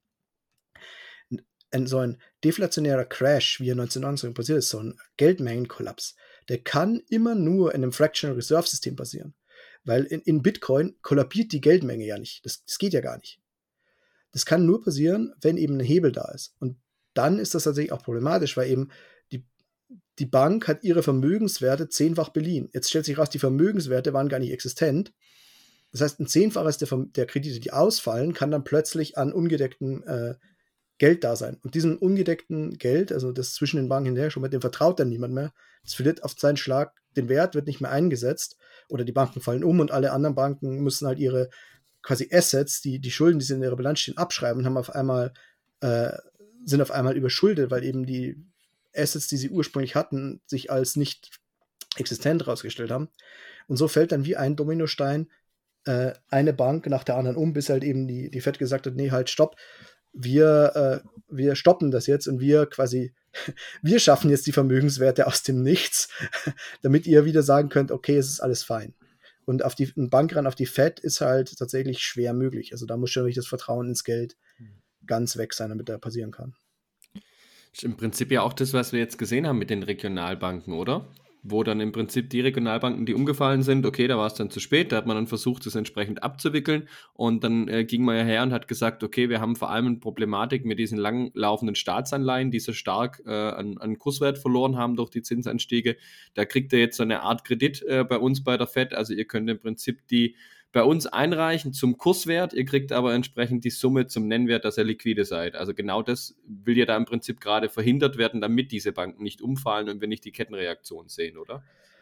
So ein deflationärer Crash, wie er 1990 passiert ist, so ein Geldmengenkollaps, der kann immer nur in einem Fractional Reserve System passieren. Weil in Bitcoin kollabiert die Geldmenge ja nicht. Das geht ja gar nicht. Das kann nur passieren, wenn eben ein Hebel da ist. Und dann ist das tatsächlich auch problematisch, weil eben die Bank hat ihre Vermögenswerte 10-fach beliehen. Jetzt stellt sich raus, die Vermögenswerte waren gar nicht existent. Das heißt, ein 10-faches der Kredite, die ausfallen, kann dann plötzlich an ungedeckten Geld da sein. Und diesem ungedeckten Geld, also das zwischen den Banken hinterher schon, mit dem vertraut dann niemand mehr. Das verliert auf seinen Schlag den Wert, wird nicht mehr eingesetzt oder die Banken fallen um und alle anderen Banken müssen halt ihre quasi Assets, die Schulden, die sie in ihrer Bilanz stehen, abschreiben und haben sind auf einmal überschuldet, weil eben die Assets, die sie ursprünglich hatten, sich als nicht existent herausgestellt haben. Und so fällt dann wie ein Dominostein eine Bank nach der anderen um, bis halt eben die Fed gesagt hat, nee, halt, stopp, wir stoppen das jetzt und wir schaffen jetzt die Vermögenswerte aus dem Nichts, damit ihr wieder sagen könnt, okay, es ist alles fein. Und ein Bankrun auf die Fed ist halt tatsächlich schwer möglich. Also da muss schon wirklich das Vertrauen ins Geld ganz weg sein, damit da passieren kann. Ist im Prinzip ja auch das, was wir jetzt gesehen haben mit den Regionalbanken, oder? Wo dann im Prinzip die Regionalbanken, die umgefallen sind, okay, da war es dann zu spät, da hat man dann versucht, das entsprechend abzuwickeln und dann ging man ja her und hat gesagt, okay, wir haben vor allem eine Problematik mit diesen langlaufenden Staatsanleihen, die so stark an Kurswert verloren haben durch die Zinsanstiege. Da kriegt ihr jetzt so eine Art Kredit bei uns bei der Fed, also ihr könnt im Prinzip die bei uns einreichen zum Kurswert, ihr kriegt aber entsprechend die Summe zum Nennwert, dass ihr liquide seid. Also genau das will ja da im Prinzip gerade verhindert werden, damit diese Banken nicht umfallen und wir nicht die Kettenreaktion sehen, oder?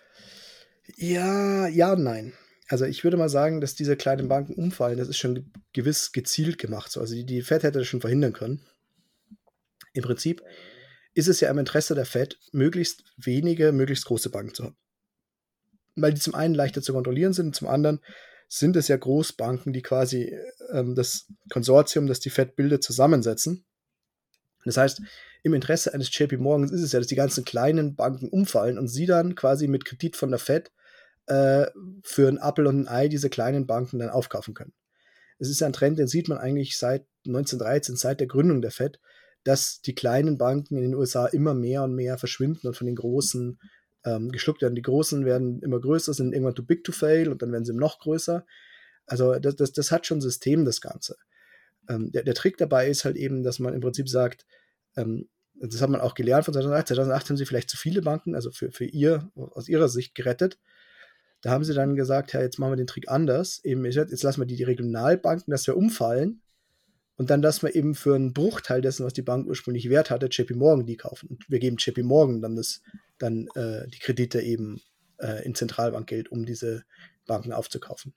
Ja und nein. Also ich würde mal sagen, dass diese kleinen Banken umfallen, das ist schon gewiss gezielt gemacht. So. Also die Fed hätte das schon verhindern können. Im Prinzip ist es ja im Interesse der Fed, möglichst wenige, möglichst große Banken zu haben. Weil die zum einen leichter zu kontrollieren sind und zum anderen sind es ja Großbanken, die quasi das Konsortium, das die Fed bildet, zusammensetzen. Das heißt, im Interesse eines JP Morgans ist es ja, dass die ganzen kleinen Banken umfallen und sie dann quasi mit Kredit von der Fed für ein Apfel und ein Ei diese kleinen Banken dann aufkaufen können. Es ist ja ein Trend, den sieht man eigentlich seit 1913, seit der Gründung der Fed, dass die kleinen Banken in den USA immer mehr und mehr verschwinden und von den großen geschluckt werden. Die Großen werden immer größer, sind irgendwann too big to fail und dann werden sie noch größer. Also das hat schon System, das Ganze. Der Trick dabei ist halt eben, dass man im Prinzip sagt, das hat man auch gelernt von 2008. 2008 haben sie vielleicht zu viele Banken, also aus ihrer Sicht gerettet. Da haben sie dann gesagt, ja, jetzt machen wir den Trick anders. Eben, jetzt lassen wir die Regionalbanken, dass wir umfallen und dann lassen wir eben für einen Bruchteil dessen, was die Bank ursprünglich wert hatte, JP Morgan die kaufen. Und wir geben JP Morgan dann die Kredite eben in Zentralbankgeld, um diese Banken aufzukaufen.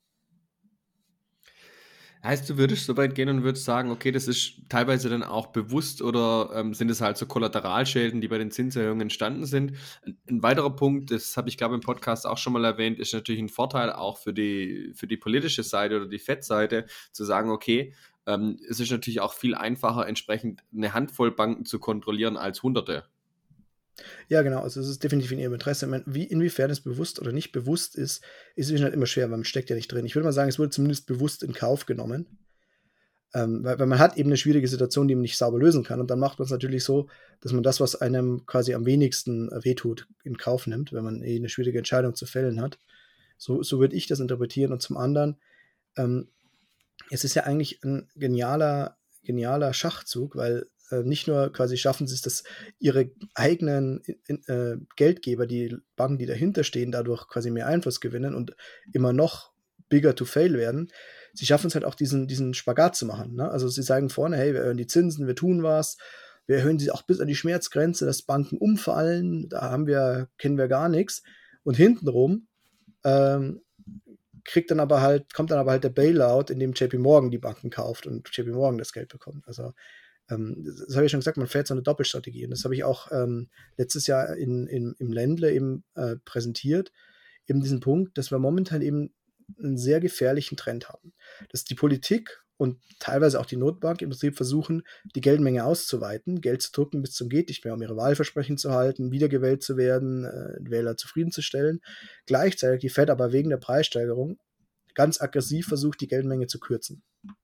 Heißt, du würdest so weit gehen und würdest sagen, okay, das ist teilweise dann auch bewusst oder sind es halt so Kollateralschäden, die bei den Zinserhöhungen entstanden sind? Ein weiterer Punkt, das habe ich glaube im Podcast auch schon mal erwähnt, ist natürlich ein Vorteil auch für die politische Seite oder die Fed-Seite, zu sagen, okay, es ist natürlich auch viel einfacher, entsprechend eine Handvoll Banken zu kontrollieren als Hunderte. Ja, genau. Also es ist definitiv in ihrem Interesse. Ich meine, inwiefern es bewusst oder nicht bewusst ist halt immer schwer, weil man steckt ja nicht drin. Ich würde mal sagen, es wurde zumindest bewusst in Kauf genommen. Weil man hat eben eine schwierige Situation, die man nicht sauber lösen kann. Und dann macht man es natürlich so, dass man das, was einem quasi am wenigsten wehtut, in Kauf nimmt, wenn man eine schwierige Entscheidung zu fällen hat. So würde ich das interpretieren. Und zum anderen, es ist ja eigentlich ein genialer Schachzug, weil nicht nur quasi schaffen sie es, dass ihre eigenen Geldgeber, die Banken, die dahinter stehen, dadurch quasi mehr Einfluss gewinnen und immer noch bigger to fail werden. Sie schaffen es halt auch, diesen Spagat zu machen. Ne? Also sie sagen vorne, hey, wir erhöhen die Zinsen, wir tun was, wir erhöhen sie auch bis an die Schmerzgrenze, dass Banken umfallen, kennen wir gar nichts. Und hintenrum kommt dann aber halt der Bailout, in dem JP Morgan die Banken kauft und JP Morgan das Geld bekommt. Also das habe ich schon gesagt, man fährt so eine Doppelstrategie. Und das habe ich auch letztes Jahr im Ländle eben präsentiert, eben diesen Punkt, dass wir momentan eben einen sehr gefährlichen Trend haben. Dass die Politik und teilweise auch die Notenbank im Prinzip versuchen, die Geldmenge auszuweiten, Geld zu drucken bis zum geht nicht mehr, um ihre Wahlversprechen zu halten, wiedergewählt zu werden, Wähler zufriedenzustellen. Gleichzeitig die Fed aber wegen der Preissteigerung ganz aggressiv versucht, die Geldmenge zu kürzen.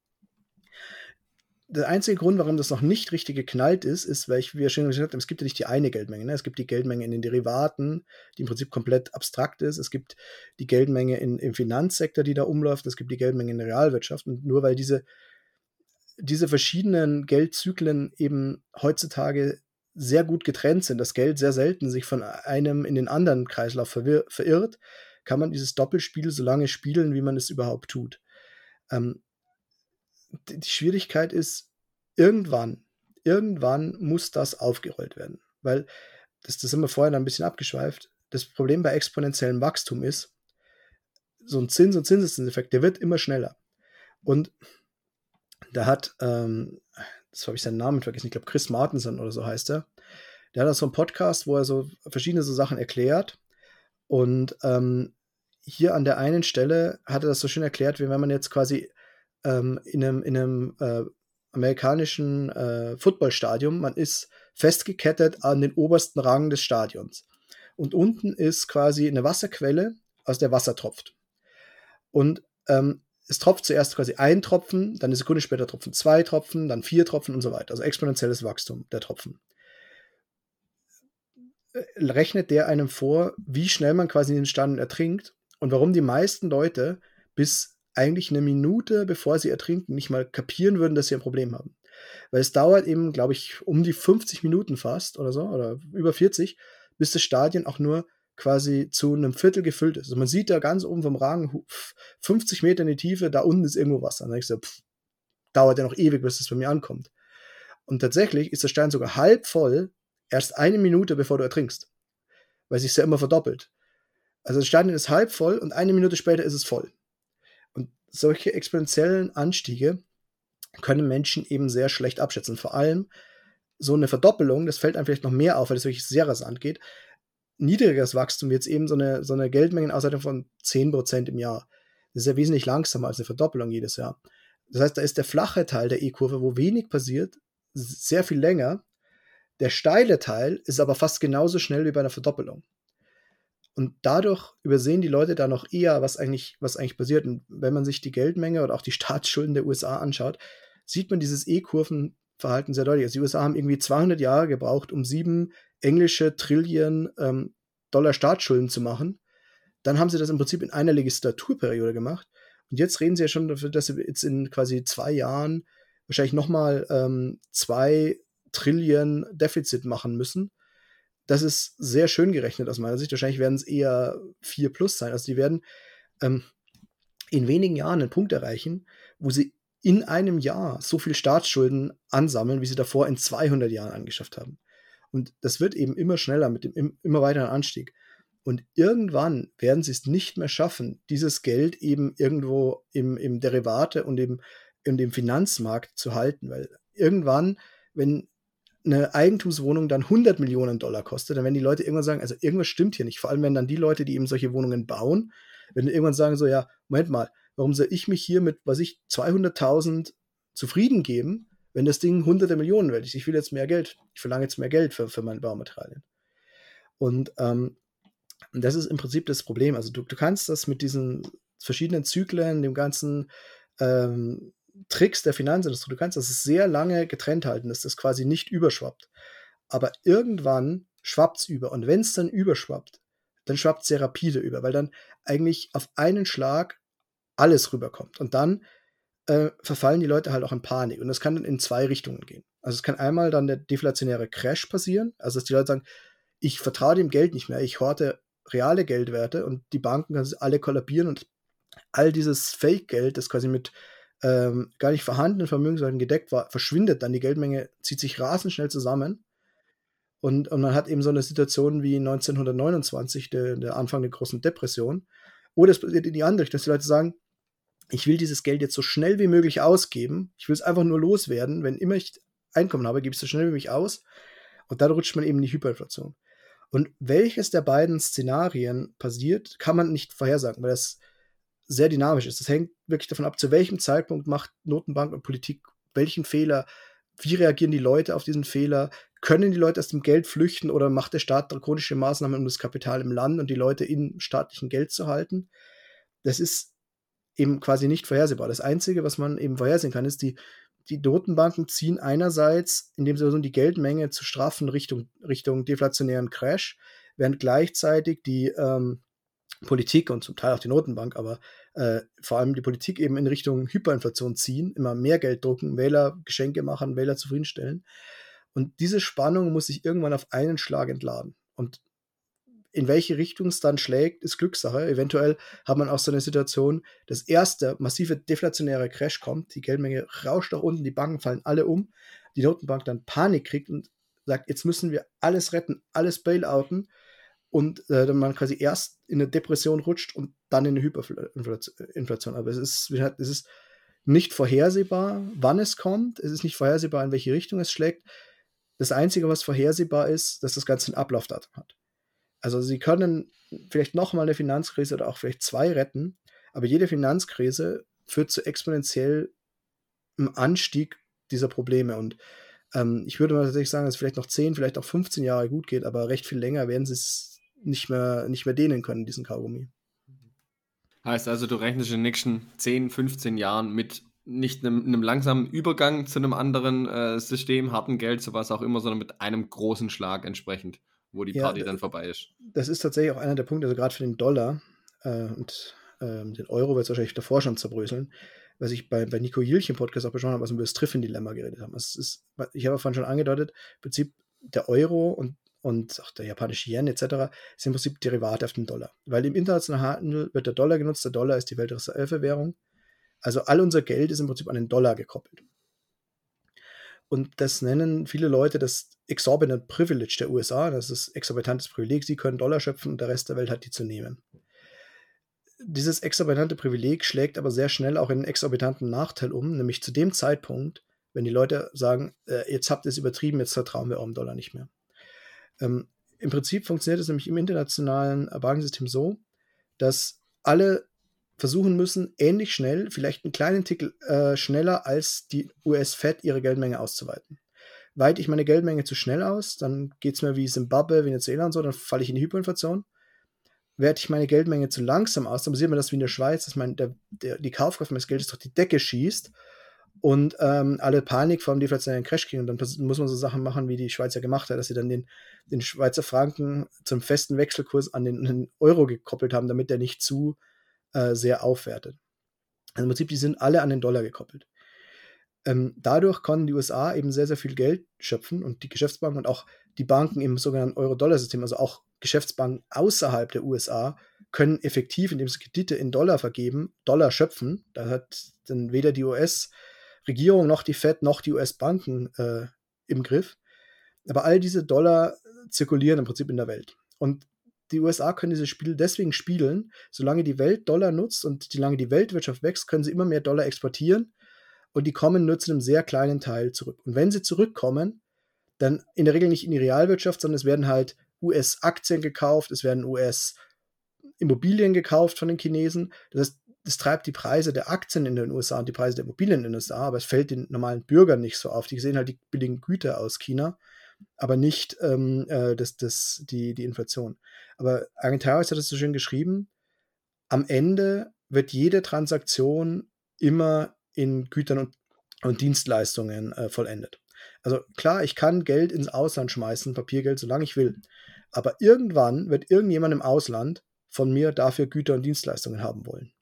Der einzige Grund, warum das noch nicht richtig geknallt ist, weil wir schon gesagt haben, es gibt ja nicht die eine Geldmenge. Ne? Es gibt die Geldmenge in den Derivaten, die im Prinzip komplett abstrakt ist. Es gibt die Geldmenge im Finanzsektor, die da umläuft. Es gibt die Geldmenge in der Realwirtschaft. Und nur weil diese verschiedenen Geldzyklen eben heutzutage sehr gut getrennt sind, das Geld sehr selten sich von einem in den anderen Kreislauf verirrt, kann man dieses Doppelspiel so lange spielen, wie man es überhaupt tut. Die Schwierigkeit ist, irgendwann irgendwann muss das aufgerollt werden. Weil, das sind wir vorhin ein bisschen abgeschweift, das Problem bei exponentiellem Wachstum ist, so ein Zins- und Zinseszinseffekt, der wird immer schneller. Und da hat, das habe ich seinen Namen vergessen, ich glaube Chris Martenson oder so heißt er, der hat auch so einen Podcast, wo er so verschiedene so Sachen erklärt. Und hier an der einen Stelle hat er das so schön erklärt, wie wenn man jetzt quasi in einem amerikanischen Footballstadion, man ist festgekettet an den obersten Rang des Stadions. Und unten ist quasi eine Wasserquelle, aus der Wasser tropft. Und es tropft zuerst quasi ein Tropfen, dann eine Sekunde später tropfen 2 Tropfen, dann 4 Tropfen und so weiter. Also exponentielles Wachstum der Tropfen. Rechnet der einem vor, wie schnell man quasi in den Stadion ertrinkt und warum die meisten Leute bis eigentlich eine Minute, bevor sie ertrinken, nicht mal kapieren würden, dass sie ein Problem haben. Weil es dauert eben, glaube ich, um die 50 Minuten fast oder so, oder über 40, bis das Stadion auch nur quasi zu einem Viertel gefüllt ist. Also man sieht da ganz oben vom Rang 50 Meter in die Tiefe, da unten ist irgendwo Wasser. Dann denke ich so, dauert ja noch ewig, bis das bei mir ankommt. Und tatsächlich ist der Stein sogar halb voll, erst eine Minute, bevor du ertrinkst. Weil sich ja immer verdoppelt. Also das Stadion ist halb voll und eine Minute später ist es voll. Und solche exponentiellen Anstiege können Menschen eben sehr schlecht abschätzen. Vor allem so eine Verdoppelung, das fällt einem vielleicht noch mehr auf, weil das wirklich sehr rasant geht. Niedrigeres Wachstum wird jetzt eben so eine Geldmengenausweitung von 10% im Jahr. Das ist ja wesentlich langsamer als eine Verdoppelung jedes Jahr. Das heißt, da ist der flache Teil der E-Kurve, wo wenig passiert, sehr viel länger. Der steile Teil ist aber fast genauso schnell wie bei einer Verdoppelung. Und dadurch übersehen die Leute da noch eher, was eigentlich passiert. Und wenn man sich die Geldmenge oder auch die Staatsschulden der USA anschaut, sieht man dieses E-Kurvenverhalten sehr deutlich. Also die USA haben irgendwie 200 Jahre gebraucht, um 7 englische Trillion Dollar Staatsschulden zu machen. Dann haben sie das im Prinzip in einer Legislaturperiode gemacht. Und jetzt reden sie ja schon dafür, dass sie jetzt in quasi 2 Jahren wahrscheinlich nochmal 2 Trillion Defizit machen müssen. Das ist sehr schön gerechnet aus meiner Sicht. Wahrscheinlich werden es eher 4 plus sein. Also die werden in wenigen Jahren einen Punkt erreichen, wo sie in einem Jahr so viel Staatsschulden ansammeln, wie sie davor in 200 Jahren angeschafft haben. Und das wird eben immer schneller mit dem immer weiteren Anstieg. Und irgendwann werden sie es nicht mehr schaffen, dieses Geld eben irgendwo im Derivate und in dem Finanzmarkt zu halten. Weil irgendwann, wenn eine Eigentumswohnung dann 100 Millionen Dollar kostet, dann werden die Leute irgendwann sagen, also irgendwas stimmt hier nicht. Vor allem, wenn dann die Leute, die eben solche Wohnungen bauen, wenn die irgendwann sagen so, ja, Moment mal, warum soll ich mich hier mit, 200.000 zufrieden geben, wenn das Ding hunderte Millionen wert ist? Ich will jetzt mehr Geld. Ich verlange jetzt mehr Geld für meine Baumaterialien. Und das ist im Prinzip das Problem. Also du kannst das mit diesen verschiedenen Zyklen, dem ganzen Tricks der Finanzindustrie, du kannst das sehr lange getrennt halten, dass das quasi nicht überschwappt. Aber irgendwann schwappt es über. Und wenn es dann überschwappt, dann schwappt es sehr rapide über, weil dann eigentlich auf einen Schlag alles rüberkommt. Und dann verfallen die Leute halt auch in Panik. Und das kann dann in 2 Richtungen gehen. Also es kann einmal dann der deflationäre Crash passieren, also dass die Leute sagen, ich vertraue dem Geld nicht mehr, ich horte reale Geldwerte und die Banken alle kollabieren und all dieses Fake-Geld, das quasi mit gar nicht vorhandenen Vermögenswerten gedeckt war, verschwindet dann. Die Geldmenge zieht sich rasend schnell zusammen. Und man hat eben so eine Situation wie 1929, der Anfang der großen Depression. Oder es passiert in die andere Richtung, dass die Leute sagen, ich will dieses Geld jetzt so schnell wie möglich ausgeben. Ich will es einfach nur loswerden. Wenn immer ich Einkommen habe, gebe ich es so schnell wie möglich aus. Und dann rutscht man eben in die Hyperinflation. Und welches der beiden Szenarien passiert, kann man nicht vorhersagen, weil das sehr dynamisch ist. Das hängt wirklich davon ab, zu welchem Zeitpunkt macht Notenbank und Politik welchen Fehler, wie reagieren die Leute auf diesen Fehler, können die Leute aus dem Geld flüchten oder macht der Staat drakonische Maßnahmen, um das Kapital im Land und die Leute in staatlichem Geld zu halten. Das ist eben quasi nicht vorhersehbar. Das Einzige, was man eben vorhersehen kann, ist, die Notenbanken ziehen einerseits, indem sie versuchen, die Geldmenge zu straffen Richtung deflationären Crash, während gleichzeitig die Politik und zum Teil auch die Notenbank, aber vor allem die Politik eben in Richtung Hyperinflation ziehen, immer mehr Geld drucken, Wähler Geschenke machen, Wähler zufriedenstellen. Und diese Spannung muss sich irgendwann auf einen Schlag entladen. Und in welche Richtung es dann schlägt, ist Glückssache. Eventuell hat man auch so eine Situation, das erste massive deflationäre Crash kommt, die Geldmenge rauscht nach unten, die Banken fallen alle um die Notenbank dann Panik kriegt und sagt, jetzt müssen wir alles retten, alles bailouten und dann man quasi erst in eine Depression rutscht und dann in eine Hyperinflation. Aber es ist nicht vorhersehbar, wann es kommt. Es ist nicht vorhersehbar, in welche Richtung es schlägt. Das Einzige, was vorhersehbar ist, dass das Ganze ein Ablaufdatum hat. Also sie können vielleicht nochmal eine Finanzkrise oder auch vielleicht 2 retten, aber jede Finanzkrise führt zu exponentiellem Anstieg dieser Probleme. Und ich würde mal tatsächlich sagen, dass es vielleicht noch 10, vielleicht auch 15 Jahre gut geht, aber recht viel länger werden sie es nicht mehr dehnen können, diesen Kaugummi. Heißt also, du rechnest in den nächsten 10, 15 Jahren mit nicht einem langsamen Übergang zu einem anderen System, harten Geld, so was auch immer, sondern mit einem großen Schlag entsprechend, wo die Party dann vorbei ist. Das ist tatsächlich auch einer der Punkte, also gerade für den Dollar und den Euro wird es wahrscheinlich davor schon zerbröseln, was ich bei Nico Jilch im Podcast auch besprochen habe, was wir über das Triffin-Dilemma geredet haben. Ich habe vorhin schon angedeutet, im Prinzip der Euro und auch der japanische Yen etc. sind im Prinzip Derivate auf den Dollar. Weil im internationalen Handel wird der Dollar genutzt, der Dollar ist die Weltreservewährung. Also all unser Geld ist im Prinzip an den Dollar gekoppelt. Und das nennen viele Leute das Exorbitant Privilege der USA, das ist exorbitantes Privileg, sie können Dollar schöpfen und der Rest der Welt hat die zu nehmen. Dieses exorbitante Privileg schlägt aber sehr schnell auch in einen exorbitanten Nachteil um, nämlich zu dem Zeitpunkt, wenn die Leute sagen, jetzt habt ihr es übertrieben, jetzt vertrauen wir eurem Dollar nicht mehr. Im Prinzip funktioniert es nämlich im internationalen Bankensystem so, dass alle versuchen müssen, ähnlich schnell, vielleicht einen kleinen Tick schneller als die US-Fed ihre Geldmenge auszuweiten. Weite ich meine Geldmenge zu schnell aus, dann geht es mir wie Zimbabwe, Venezuela und so, dann falle ich in die Hyperinflation. Weite ich meine Geldmenge zu langsam aus, dann sieht man das wie in der Schweiz, dass die Kaufkraft meines Geldes durch die Decke schießt und alle Panik vor dem deflationären Crash kriegen. Und dann muss man so Sachen machen, wie die Schweizer gemacht hat, dass sie dann den Schweizer Franken zum festen Wechselkurs an den Euro gekoppelt haben, damit der nicht zu sehr aufwertet. Also im Prinzip, die sind alle an den Dollar gekoppelt. Dadurch konnten die USA eben sehr, sehr viel Geld schöpfen und die Geschäftsbanken und auch die Banken im sogenannten Euro-Dollar-System, also auch Geschäftsbanken außerhalb der USA, können effektiv, indem sie Kredite in Dollar vergeben, Dollar schöpfen. Da hat dann weder die US-Regierung noch die Fed noch die US-Banken im Griff. Aber all diese Dollar zirkulieren im Prinzip in der Welt. Und die USA können dieses Spiel deswegen spielen, solange die Welt Dollar nutzt und solange die Weltwirtschaft wächst, können sie immer mehr Dollar exportieren und die kommen nur zu einem sehr kleinen Teil zurück. Und wenn sie zurückkommen, dann in der Regel nicht in die Realwirtschaft, sondern es werden halt US-Aktien gekauft, es werden US-Immobilien gekauft von den Chinesen. Das heißt, das treibt die Preise der Aktien in den USA und die Preise der Immobilien in den USA, aber es fällt den normalen Bürgern nicht so auf. Die sehen halt die billigen Güter aus China, aber nicht die Inflation. Aber Argentarius hat es so schön geschrieben, am Ende wird jede Transaktion immer in Gütern und Dienstleistungen vollendet. Also klar, ich kann Geld ins Ausland schmeißen, Papiergeld, solange ich will. Aber irgendwann wird irgendjemand im Ausland von mir dafür Güter und Dienstleistungen haben wollen.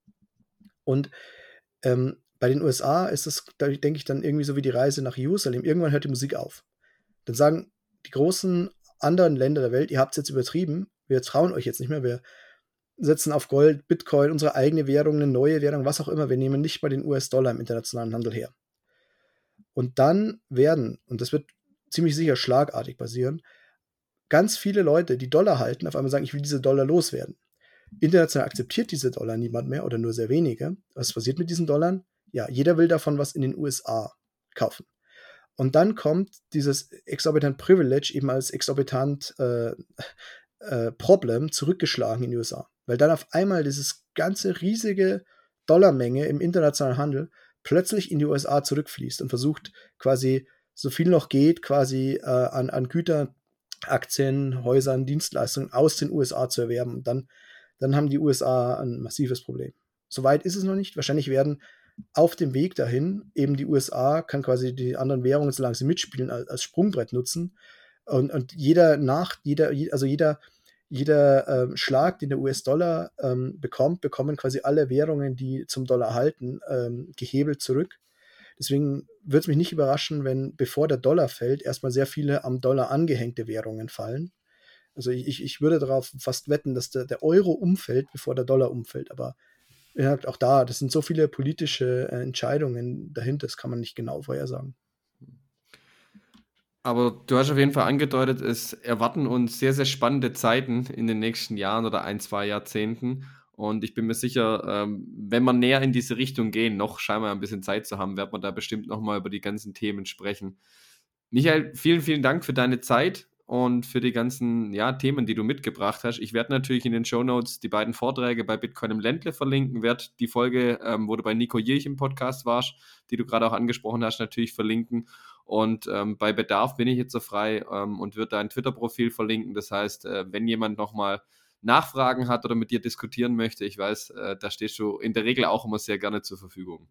Und bei den USA ist das, denke ich, dann irgendwie so wie die Reise nach Jerusalem. Irgendwann hört die Musik auf. Dann sagen die großen anderen Länder der Welt, ihr habt es jetzt übertrieben, wir trauen euch jetzt nicht mehr, wir setzen auf Gold, Bitcoin, unsere eigene Währung, eine neue Währung, was auch immer, wir nehmen nicht mal den US-Dollar im internationalen Handel her. Und dann werden, und das wird ziemlich sicher schlagartig passieren, ganz viele Leute, die Dollar halten, auf einmal sagen, ich will diese Dollar loswerden. International akzeptiert diese Dollar niemand mehr oder nur sehr wenige. Was passiert mit diesen Dollar? Ja, jeder will davon was in den USA kaufen. Und dann kommt dieses exorbitant Privilege eben als exorbitant Problem zurückgeschlagen in die USA. Weil dann auf einmal dieses ganze riesige Dollarmenge im internationalen Handel plötzlich in die USA zurückfließt und versucht quasi so viel noch geht, quasi an Güter, Aktien, Häusern, Dienstleistungen aus den USA zu erwerben. Und dann haben die USA ein massives Problem. Soweit ist es noch nicht. Wahrscheinlich werden auf dem Weg dahin eben die USA kann quasi die anderen Währungen, solange sie mitspielen, als Sprungbrett nutzen. Und jeder Schlag, den der US-Dollar bekommen quasi alle Währungen, die zum Dollar halten, gehebelt zurück. Deswegen würde es mich nicht überraschen, wenn, bevor der Dollar fällt, erstmal sehr viele am Dollar angehängte Währungen fallen. Also ich würde darauf fast wetten, dass der Euro umfällt, bevor der Dollar umfällt. Aber auch da, das sind so viele politische Entscheidungen dahinter, das kann man nicht genau vorhersagen. Aber du hast auf jeden Fall angedeutet, es erwarten uns sehr, sehr spannende Zeiten in den nächsten Jahren oder 1, 2 Jahrzehnten. Und ich bin mir sicher, wenn wir näher in diese Richtung gehen, noch scheinbar ein bisschen Zeit zu haben, werden wir da bestimmt nochmal über die ganzen Themen sprechen. Michael, vielen, vielen Dank für deine Zeit und für die ganzen Themen, die du mitgebracht hast. Ich werde natürlich in den Shownotes die beiden Vorträge bei Bitcoin im Ländle verlinken, werde die Folge, wo du bei Nico Jirch im Podcast warst, die du gerade auch angesprochen hast, natürlich verlinken. Und bei Bedarf bin ich jetzt so frei und würde dein Twitter-Profil verlinken. Das heißt, wenn jemand nochmal Nachfragen hat oder mit dir diskutieren möchte, ich weiß, da stehst du in der Regel auch immer sehr gerne zur Verfügung.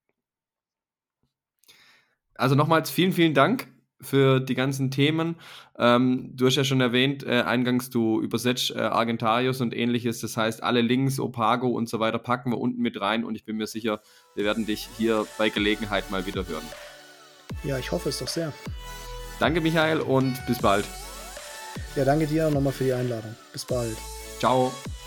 Also nochmals vielen, vielen Dank für die ganzen Themen. Du hast ja schon erwähnt, eingangs du übersetzt Argentarius und ähnliches. Das heißt, alle Links, Opago und so weiter packen wir unten mit rein und ich bin mir sicher, wir werden dich hier bei Gelegenheit mal wieder hören. Ja, ich hoffe es doch sehr. Danke, Michael, und bis bald. Ja, danke dir nochmal für die Einladung. Bis bald. Ciao.